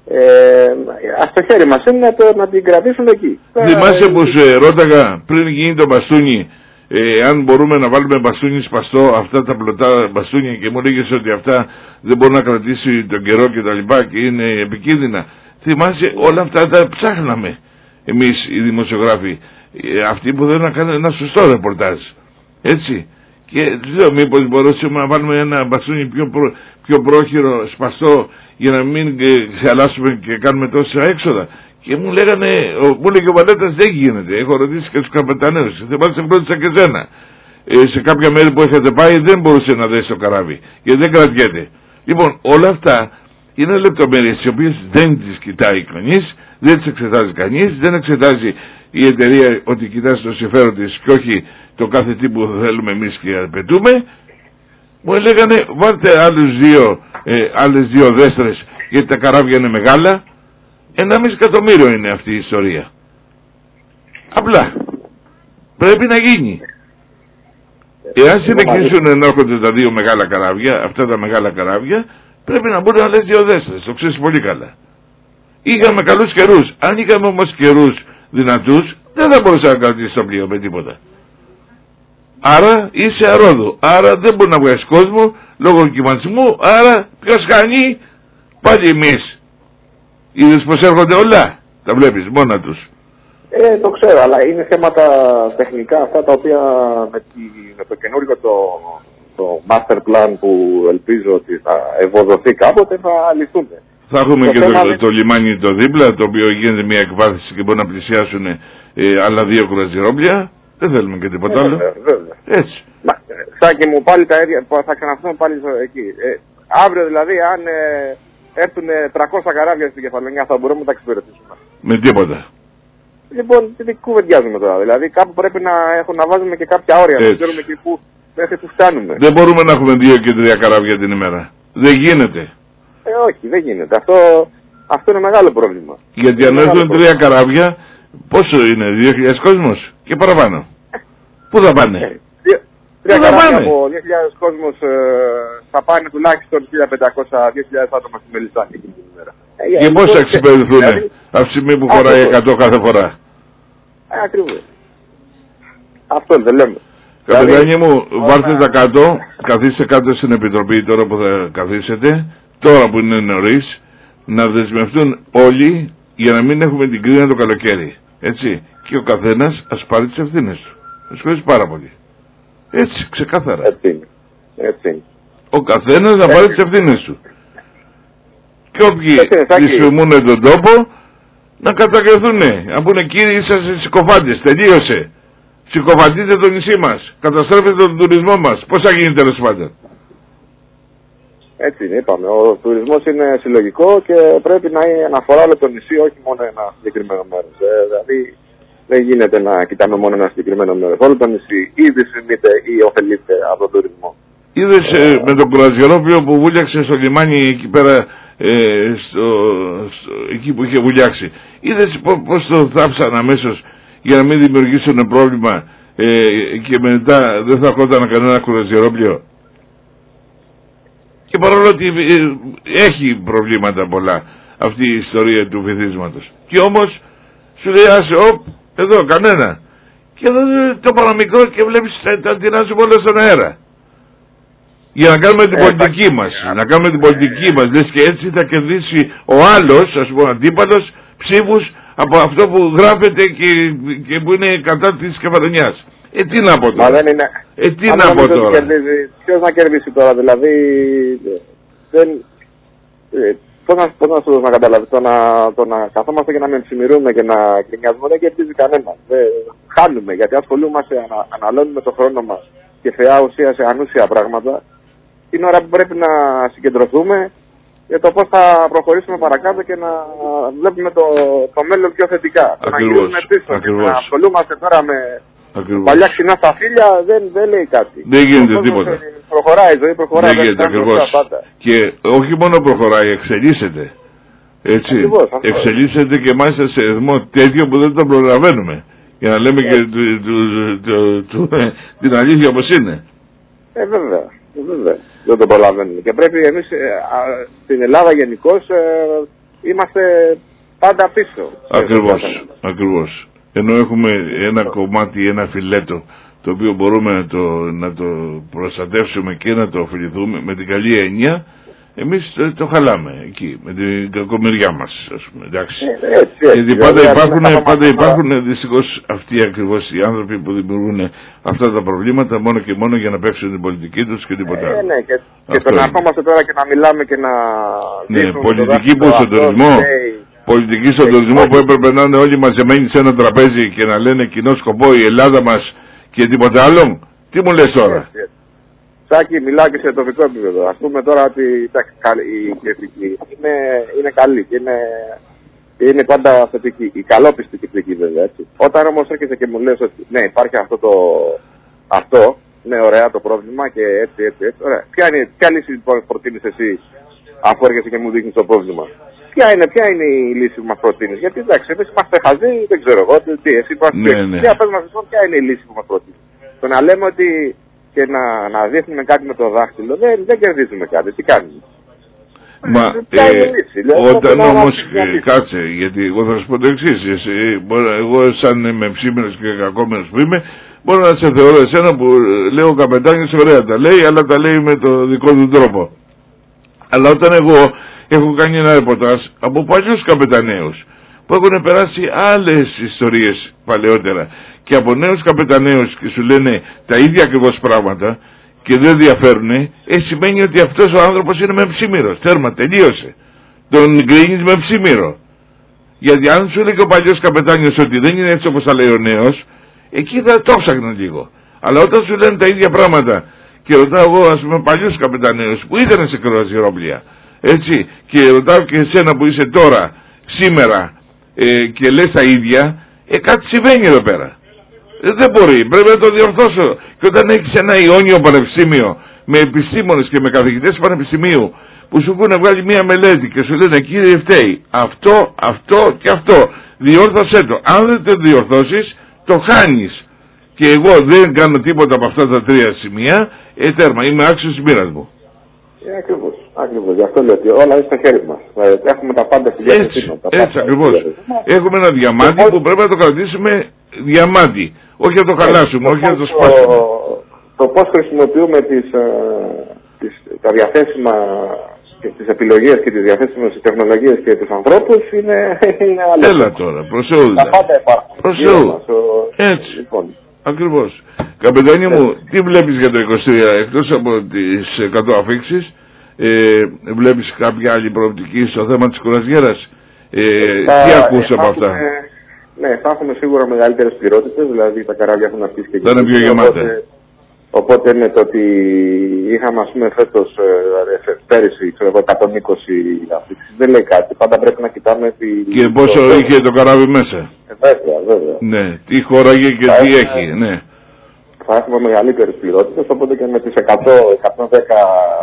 Ε, ας το χέρι μας είναι να, το, να την κρατήσουν εκεί. Θυμάσαι ε, πως ε, ρώταγα πριν γίνει το μπαστούνι, ε, αν μπορούμε να βάλουμε μπαστούνι σπαστό, αυτά τα πλωτά μπαστούνια, και μου λέγες ότι αυτά δεν μπορούν να κρατήσει τον καιρό και τα λοιπά και είναι επικίνδυνα. Θυμάσαι, όλα αυτά τα ψάχναμε εμείς οι δημοσιογράφοι, ε, αυτοί που θέλουν να κάνουν ένα σωστό ρεπορτάζ. Έτσι. Και λέω, μήπως μπορούσαμε να βάλουμε ένα μπαστούνι πιο, προ, πιο πρόχειρο, σπαστό, για να μην ε, χαλάσουμε και κάνουμε τόσα έξοδα. Και μου λέγανε, ο, μου λέγε ο Βαλέτας, δεν γίνεται. Έχω ρωτήσει και τους καπεταναίους. Θυμάσαι, ρώτησα και εσένα. Ε, σε κάποια μέρη που έχετε πάει δεν μπορούσε να δέσει το καράβι, γιατί δεν κρατιέται. Λοιπόν, όλα αυτά είναι λεπτομέρειες οι οποίες δεν τις κοιτάει κανείς, δεν τις εξετάζει κανείς, δεν εξετάζει η εταιρεία ότι κοιτάζει το συμφέρον της και όχι το κάθε τι που θέλουμε εμείς και απαιτούμε. Μου έλεγανε, βάλτε άλλους δύο, ε, άλλες δύο δέστρες, γιατί τα καράβια είναι μεγάλα. Ενάμιση εκατομμύριο είναι αυτή η ιστορία. Απλά πρέπει να γίνει. Εάν συνεχίσουν να έρχονται τα δύο μεγάλα καράβια, αυτά τα μεγάλα καράβια, πρέπει να μπουν άλλες δύο δέστρες. Το ξέρεις πολύ καλά. Είχαμε καλούς καιρούς. Αν είχαμε όμως καιρούς δυνατούς, δεν θα μπορούσα να κρατήσει το πλοίο με τίποτα. Άρα είσαι αρρώδου. Άρα δεν μπορεί να βγάλεις κόσμο λόγω κυματισμού. Άρα ποιος χάνει? Πάλι εμείς. Είδες πως έρχονται όλα. Τα βλέπεις μόνα τους. Ε, το ξέρω, αλλά είναι θέματα τεχνικά αυτά τα οποία με, τη, με το καινούργιο το, το master plan που ελπίζω ότι θα ευοδοθεί κάποτε θα λυθούν. Θα έχουμε το και το, το, το λιμάνι το δίπλα, το οποίο γίνεται μια εκβάθυνση και μπορεί να πλησιάσουν ε, άλλα δύο κρουαζιρόπλια. Δεν θέλουμε και τίποτα άλλο. Βέβαια, βέβαια. Έτσι. Μα, Σάκη μου, πάλι τα ίδια, θα ξαναρθούμε πάλι εκεί. Ε, αύριο δηλαδή, αν ε, έρθουν τριακόσια καράβια στην Κεφαλονιά, θα μπορούμε να τα εξυπηρετήσουμε? Με τίποτα. Λοιπόν, τι κουβεντιάζουμε τώρα? Δηλαδή, κάπου πρέπει να, έχω, να βάζουμε και κάποια όρια, να ξέρουμε και πού, μέχρι που φτάνουμε. Δεν μπορούμε να έχουμε δύο και τρία καράβια την ημέρα. Δεν γίνεται. Ε, όχι, δεν γίνεται. Αυτό, αυτό είναι μεγάλο πρόβλημα. Γιατί αν έρθουν τρία καράβια, πόσο είναι, δύο χιλιάδες κόσμος και παραπάνω. Πού θα πάνε? Ε, τρία καράβια από δύο χιλιάδες κόσμος ε, θα πάνε τουλάχιστον χίλια πεντακόσια με δύο χιλιάδες άτομα στη Μελισσάνη εκείνη την ημέρα. Ε, και πώς θα εξυπηρετηθούν δηλαδή, από τη στιγμή που χωράει εκατό κάθε φορά? Ε, ακριβώς. Αυτό δεν λέμε. Καπετάνιε δηλαδή, μου, βάλτε τα κάτω, καθίστε κάτω στην Επιτροπή τώρα που θα καθίσετε, τώρα που είναι νωρίς, να δεσμευτούν όλοι για να μην έχουμε την κρίνα το καλοκαίρι. Έτσι. Και ο καθένας ας πάρει τις ευθύνες του. Ευχαριστώ πάρα πολύ. Έτσι, ξεκάθαρα. Έτσι είναι. Έτσι είναι. Ο καθένας να πάρει τις ευθύνες του. Και όποιοι δυσφημούν τον τόπο να καταγγελθούν. Να πούνε, κύριοι, είσαστε συκοφάντες. Τελείωσε. Συκοφαντείτε το νησί μας. Καταστρέφετε τον τουρισμό μας. Πώς θα γίνει τέλος πάντων? Έτσι είναι, είπαμε. Ο τουρισμός είναι συλλογικό και πρέπει να είναι αναφορά όλο το νησί, όχι μόνο ένα συγκεκριμένο μέρος. Ε, δηλαδή δεν γίνεται να κοιτάμε μόνο ένα συγκεκριμένο μέρος. Όλο το νησί ή δυσφημείται ή ωφελείται από τον τουρισμό. Είδες ε, με τον κουραζιερόπλιο που βούλιαξε στο λιμάνι εκεί πέρα, ε, στο, στο, εκεί που είχε βουλιάξει. Είδες πώς το θάψαν αμέσως για να μην δημιουργήσουν πρόβλημα ε, και μετά δεν θα έρχονταν κανένα κουραζιερόπλιο. Και παρόλο ότι ε, έχει προβλήματα πολλά αυτή η ιστορία του βυθίσματος. Και όμως σου λέει, άσε, οπ, εδώ κανένα. Και εδώ το παραμικρό και βλέπεις τα τεινάζουμε όλα στον αέρα. Για να κάνουμε την ε, πολιτική μας. Ε, να κάνουμε την πολιτική ε, μας. Λες και έτσι θα κερδίσει ο άλλος, ας πούμε αντίπαλος, ψήφους από αυτό που γράφεται και, και που είναι κατά της Κεφαλονιάς. Ε, τι να πω τώρα. Μα δεν είναι. Ε, τι να πω τώρα. Ποιος να κερδίσει τώρα, δηλαδή. Δεν. Ε, πώς να, πώς να σου δώσω να καταλάβει, το να, το να καθόμαστε και να με ψημιρούμε και να γκρινιάζουμε δεν κερδίζει κανένα. Χάνουμε, γιατί ασχολούμαστε, ανα, αναλώνουμε το χρόνο μας και θεά ουσία σε ανούσια πράγματα. Είναι ώρα που πρέπει να συγκεντρωθούμε για το πώς θα προχωρήσουμε παρακάτω και να βλέπουμε το, το μέλλον πιο θετικά. Ακριβώς, να γυρίσουμε πίσω και να ασχολούμαστε τώρα με ακριβώς. Παλιά ξινά στα φίλια δεν, δεν λέει κάτι. Δεν γίνεται τίποτα. Προχωράει η ζωή, προχωράει. Δεν γίνεται ακριβώς. Και όχι μόνο προχωράει, εξελίσσεται. Έτσι. Ακριβώς, εξελίσσεται και μάλιστα σε ρυθμό τέτοιο που δεν το προλαβαίνουμε. Για να λέμε yeah. και του, του, του, του, του, την αλήθεια όπως είναι. Ε, βέβαια. βέβαια. Δεν το προλαβαίνουμε. Και πρέπει εμείς ε, στην Ελλάδα γενικώς ε, είμαστε πάντα πίσω. Ακριβώς, ακριβώς. Ενώ έχουμε ένα κομμάτι, ένα φιλέτο, το οποίο μπορούμε να το, να το προστατεύσουμε και να το ωφεληθούμε με την καλή έννοια, εμείς το, το χαλάμε εκεί, με την κακομεριά μας, ας πούμε, εντάξει. Ε, έτσι, έτσι, γιατί πάντα υπάρχουν, πάντα υπάρχουν δυστυχώς αυτοί ακριβώς οι άνθρωποι που δημιουργούν αυτά τα προβλήματα μόνο και μόνο για να παίξουν την πολιτική τους και τίποτα άλλο. Ε, ναι, και, και το να ερχόμαστε τώρα και να μιλάμε και να... Ναι, πολιτική που στον τουρισμό, πολιτική στον τουρισμό που έπρεπε να είναι όλοι μαζεμένοι σε ένα τραπέζι και να λένε κοινό σκοπό η Ελλάδα μας και τίποτα άλλο. Τι μου λες τώρα? Έτσι, έτσι. Σάκη, μιλάω και σε τοπικό επίπεδο. Ας πούμε τώρα ότι η κριτική είναι, είναι καλή και είναι, είναι πάντα θετική. Η καλόπιστη κριτική βέβαια, έτσι. Όταν όμως έρχεσαι και μου λες ότι ναι, υπάρχει αυτό το... αυτό, ναι, ωραία το πρόβλημα και έτσι, έτσι, έτσι. Ωραία. Ποια, είναι, ποια λύση προτείνεις εσύ αφού έρχεσαι και μου δείχνεις το πρόβλημα? Ποια είναι, ποια είναι η λύση που μας προτείνεις? Γιατί εντάξει, εμείς είμαστε χαζοί, δεν ξέρω εγώ, τι, εσύ μας ναι, ναι. Ποια, πες μας, ποια είναι η λύση που μας προτείνεις? Το να λέμε ότι και να, να δείχνουμε κάτι με το δάχτυλο, δεν, δεν κερδίζουμε κάτι. Τι κάνουμε? Μα ποια ε, είναι η λύση? όταν όμως, ε, κάτσε, γιατί εγώ θα σου πω το εξής, εγώ σαν είμαι ψήμενος και κακόμενος που είμαι, μπορώ να σε θεωρώ εσένα που λέω ο καπετάνιος ωραία τα λέει, αλλά τα λέει με το δικό του τρόπο. Αλλά όταν εγώ έχω κάνει ένα ρεπορτάζ από παλιούς καπεταναίους που έχουν περάσει άλλες ιστορίες παλαιότερα και από νέους καπεταναίους και σου λένε τα ίδια ακριβώς πράγματα και δεν διαφέρουν, ε, σημαίνει ότι αυτός ο άνθρωπος είναι με ψήμυρος. Τέρμα, τελείωσε. Τον κρίνεις με ψήμυρο. Γιατί αν σου λέει και ο παλιός καπετάνιος ότι δεν είναι έτσι όπως τα λέει ο νέος, εκεί θα το ψάχνω λίγο. Αλλά όταν σου λένε τα ίδια πράγματα και ρωτάω εγώ, ας πούμε, παλιούς καπεταναίους που ήταν σε κρουαζιερόπλια, έτσι, και ρωτάω και εσένα που είσαι τώρα, σήμερα, ε, και λες τα ίδια, ε, κάτι συμβαίνει εδώ πέρα. Ε, δεν μπορεί, πρέπει να το διορθώσω. Και όταν έχεις ένα Ιόνιο πανεπιστήμιο με επιστήμονες και με καθηγητές πανεπιστημίου που σου έχουν βγάλει μία μελέτη και σου λένε κύριε φταίει αυτό, αυτό και αυτό, διόρθωσέ το. Αν δεν το διορθώσεις, το χάνεις. Και εγώ δεν κάνω τίποτα από αυτά τα τρία σημεία, ε, τέρμα, είμαι άξιος της μοίρας μου. Ε, ακριβώς, ακριβώς. Γι' αυτό λέω ότι όλα είναι στο χέρι μας. Έχουμε τα πάντα στη διάθεσή μας. Έτσι ακριβώς. Έχουμε ένα διαμάντι που πρέπει να το κρατήσουμε διαμάντι. Όχι να το χαλάσουμε, όχι να το σπάσουμε. Το πώς χρησιμοποιούμε τις, τις, τα διαθέσιμα και τις επιλογές και τις διαθέσιμες τεχνολογίες και τους ανθρώπους είναι, είναι άλλο. Έλα τώρα, προσέου. Τα πάντα υπάρχουν. Προσέου. Έτσι. Λοιπόν. Ακριβώς. Καπετάνι μου, τι βλέπεις για το είκοσι τρία, εκτός από τις εκατό αφήξεις, ε, βλέπεις κάποια άλλη προοπτική στο θέμα της κουρασγέρας? Ε, τι ακούς από αυτά? Ναι, θα έχουμε σίγουρα μεγαλύτερες πληρότητες, δηλαδή τα καράβια έχουν αρχίσει και θα είναι πιο γεμάτα. Οπότε, οπότε είναι το ότι είχαμε, ας πούμε, φέτος, δηλαδή πέρυσι, ξέρω εγώ, εκατόν είκοσι αφήξεις, δεν λέει κάτι. Πάντα πρέπει να κοιτάμε τη... Και πόσο το... είχε το καράβι μέσα. Ε, βέβαια, βέβαια. Ναι, τι χώραγε και θα τι έχουμε... έχει, ναι. Θα έχουμε μεγαλύτερες πληρότητες, οπότε και με τις εκατό με εκατόν δέκα...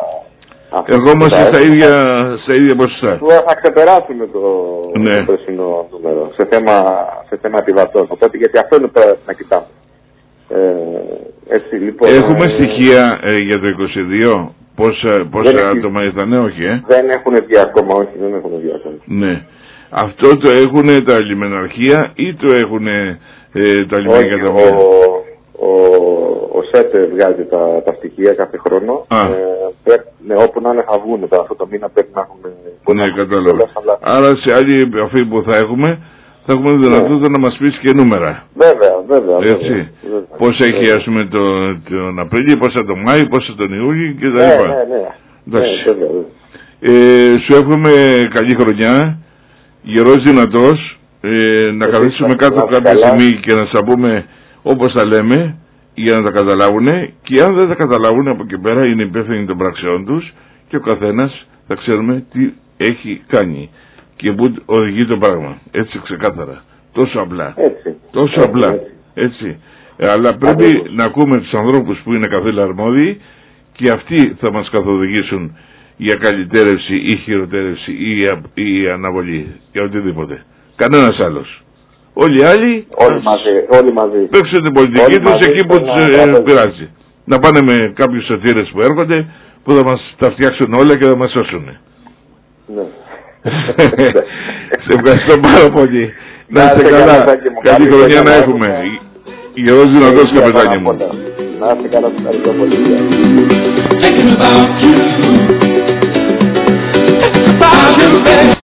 Ερχόμαστε στα ίδια, στα ίδια ποσοστά. Θα ξεπεράσουμε το, ναι. το περσινό νούμερο σε θέμα, σε θέμα επιβατών. Οπότε γιατί αυτό είναι πρέπει να κοιτάμε. Ε, έτσι, λοιπόν, έχουμε ε, στοιχεία ε, για το είκοσι δύο, πόσα, πόσα άτομα ήταν, όχι, ε? Δεν έχουν βγει ακόμα, όχι, δεν έχουν βγει ακόμα. Ναι. Αυτό το έχουν τα λιμεναρχεία ή το έχουν ε, τα λιμενικά ταμεία? Ο, ο ΣΕΤ βγάζει τα, τα στοιχεία κάθε χρόνο. Ε, πρέπει, ναι, όπου να είναι θα βγουν τώρα αυτό το μήνα πρέπει να έχουν... Ναι, κατάλαβα. Αλλά... Άρα σε άλλη επαφή που θα έχουμε, θα έχουμε δυνατότητα ναι. να μας πεις και νούμερα. Βέβαια, βέβαια. Έτσι. Βέβαια, πώς βέβαια. έχει ας πούμε το, τον Απρίλιο, πόσα τον Μάη, πόσα τον Ιούλιο και τα λοιπά. Ναι, ναι, ναι. ναι βέβαια, βέβαια. Ε, σου εύχομαι καλή χρονιά, γερός δυνατός, ε, να καθίσουμε κάτω κάποια στιγμή και να σας πούμε όπως τα λέμε, για να τα καταλάβουν, και αν δεν τα καταλάβουν από εκεί πέρα είναι υπεύθυνοι των πραξιών τους και ο καθένας θα ξέρουμε τι έχει κάνει και πού οδηγεί το πράγμα. Έτσι ξεκάθαρα. Τόσο απλά. Έτσι. Τόσο έτσι, απλά. Έτσι. έτσι. Ε, αλλά πρέπει Αντί. να ακούμε τους ανθρώπους που είναι καθόλου αρμόδιοι και αυτοί θα μας καθοδηγήσουν για καλυτέρευση ή χειροτέρευση ή, ή αναβολή για οτιδήποτε. Κανένας άλλος. Όλοι οι άλλοι όλοι μαζί, όλοι μαζί. παίξουν την πολιτική τους εκεί που τους ε, πειράζει. Να πάνε με κάποιους σωτήρες που έρχονται που θα μας τα φτιάξουν όλα και θα μας σώσουν. Ναι. Σε ευχαριστώ πάρα πολύ. Να είστε καλά. Καλή χρονιά να έχουμε. Γερός δυνατός, καπετάνι μου. Να είστε καλά, ευχαριστώ πολύ.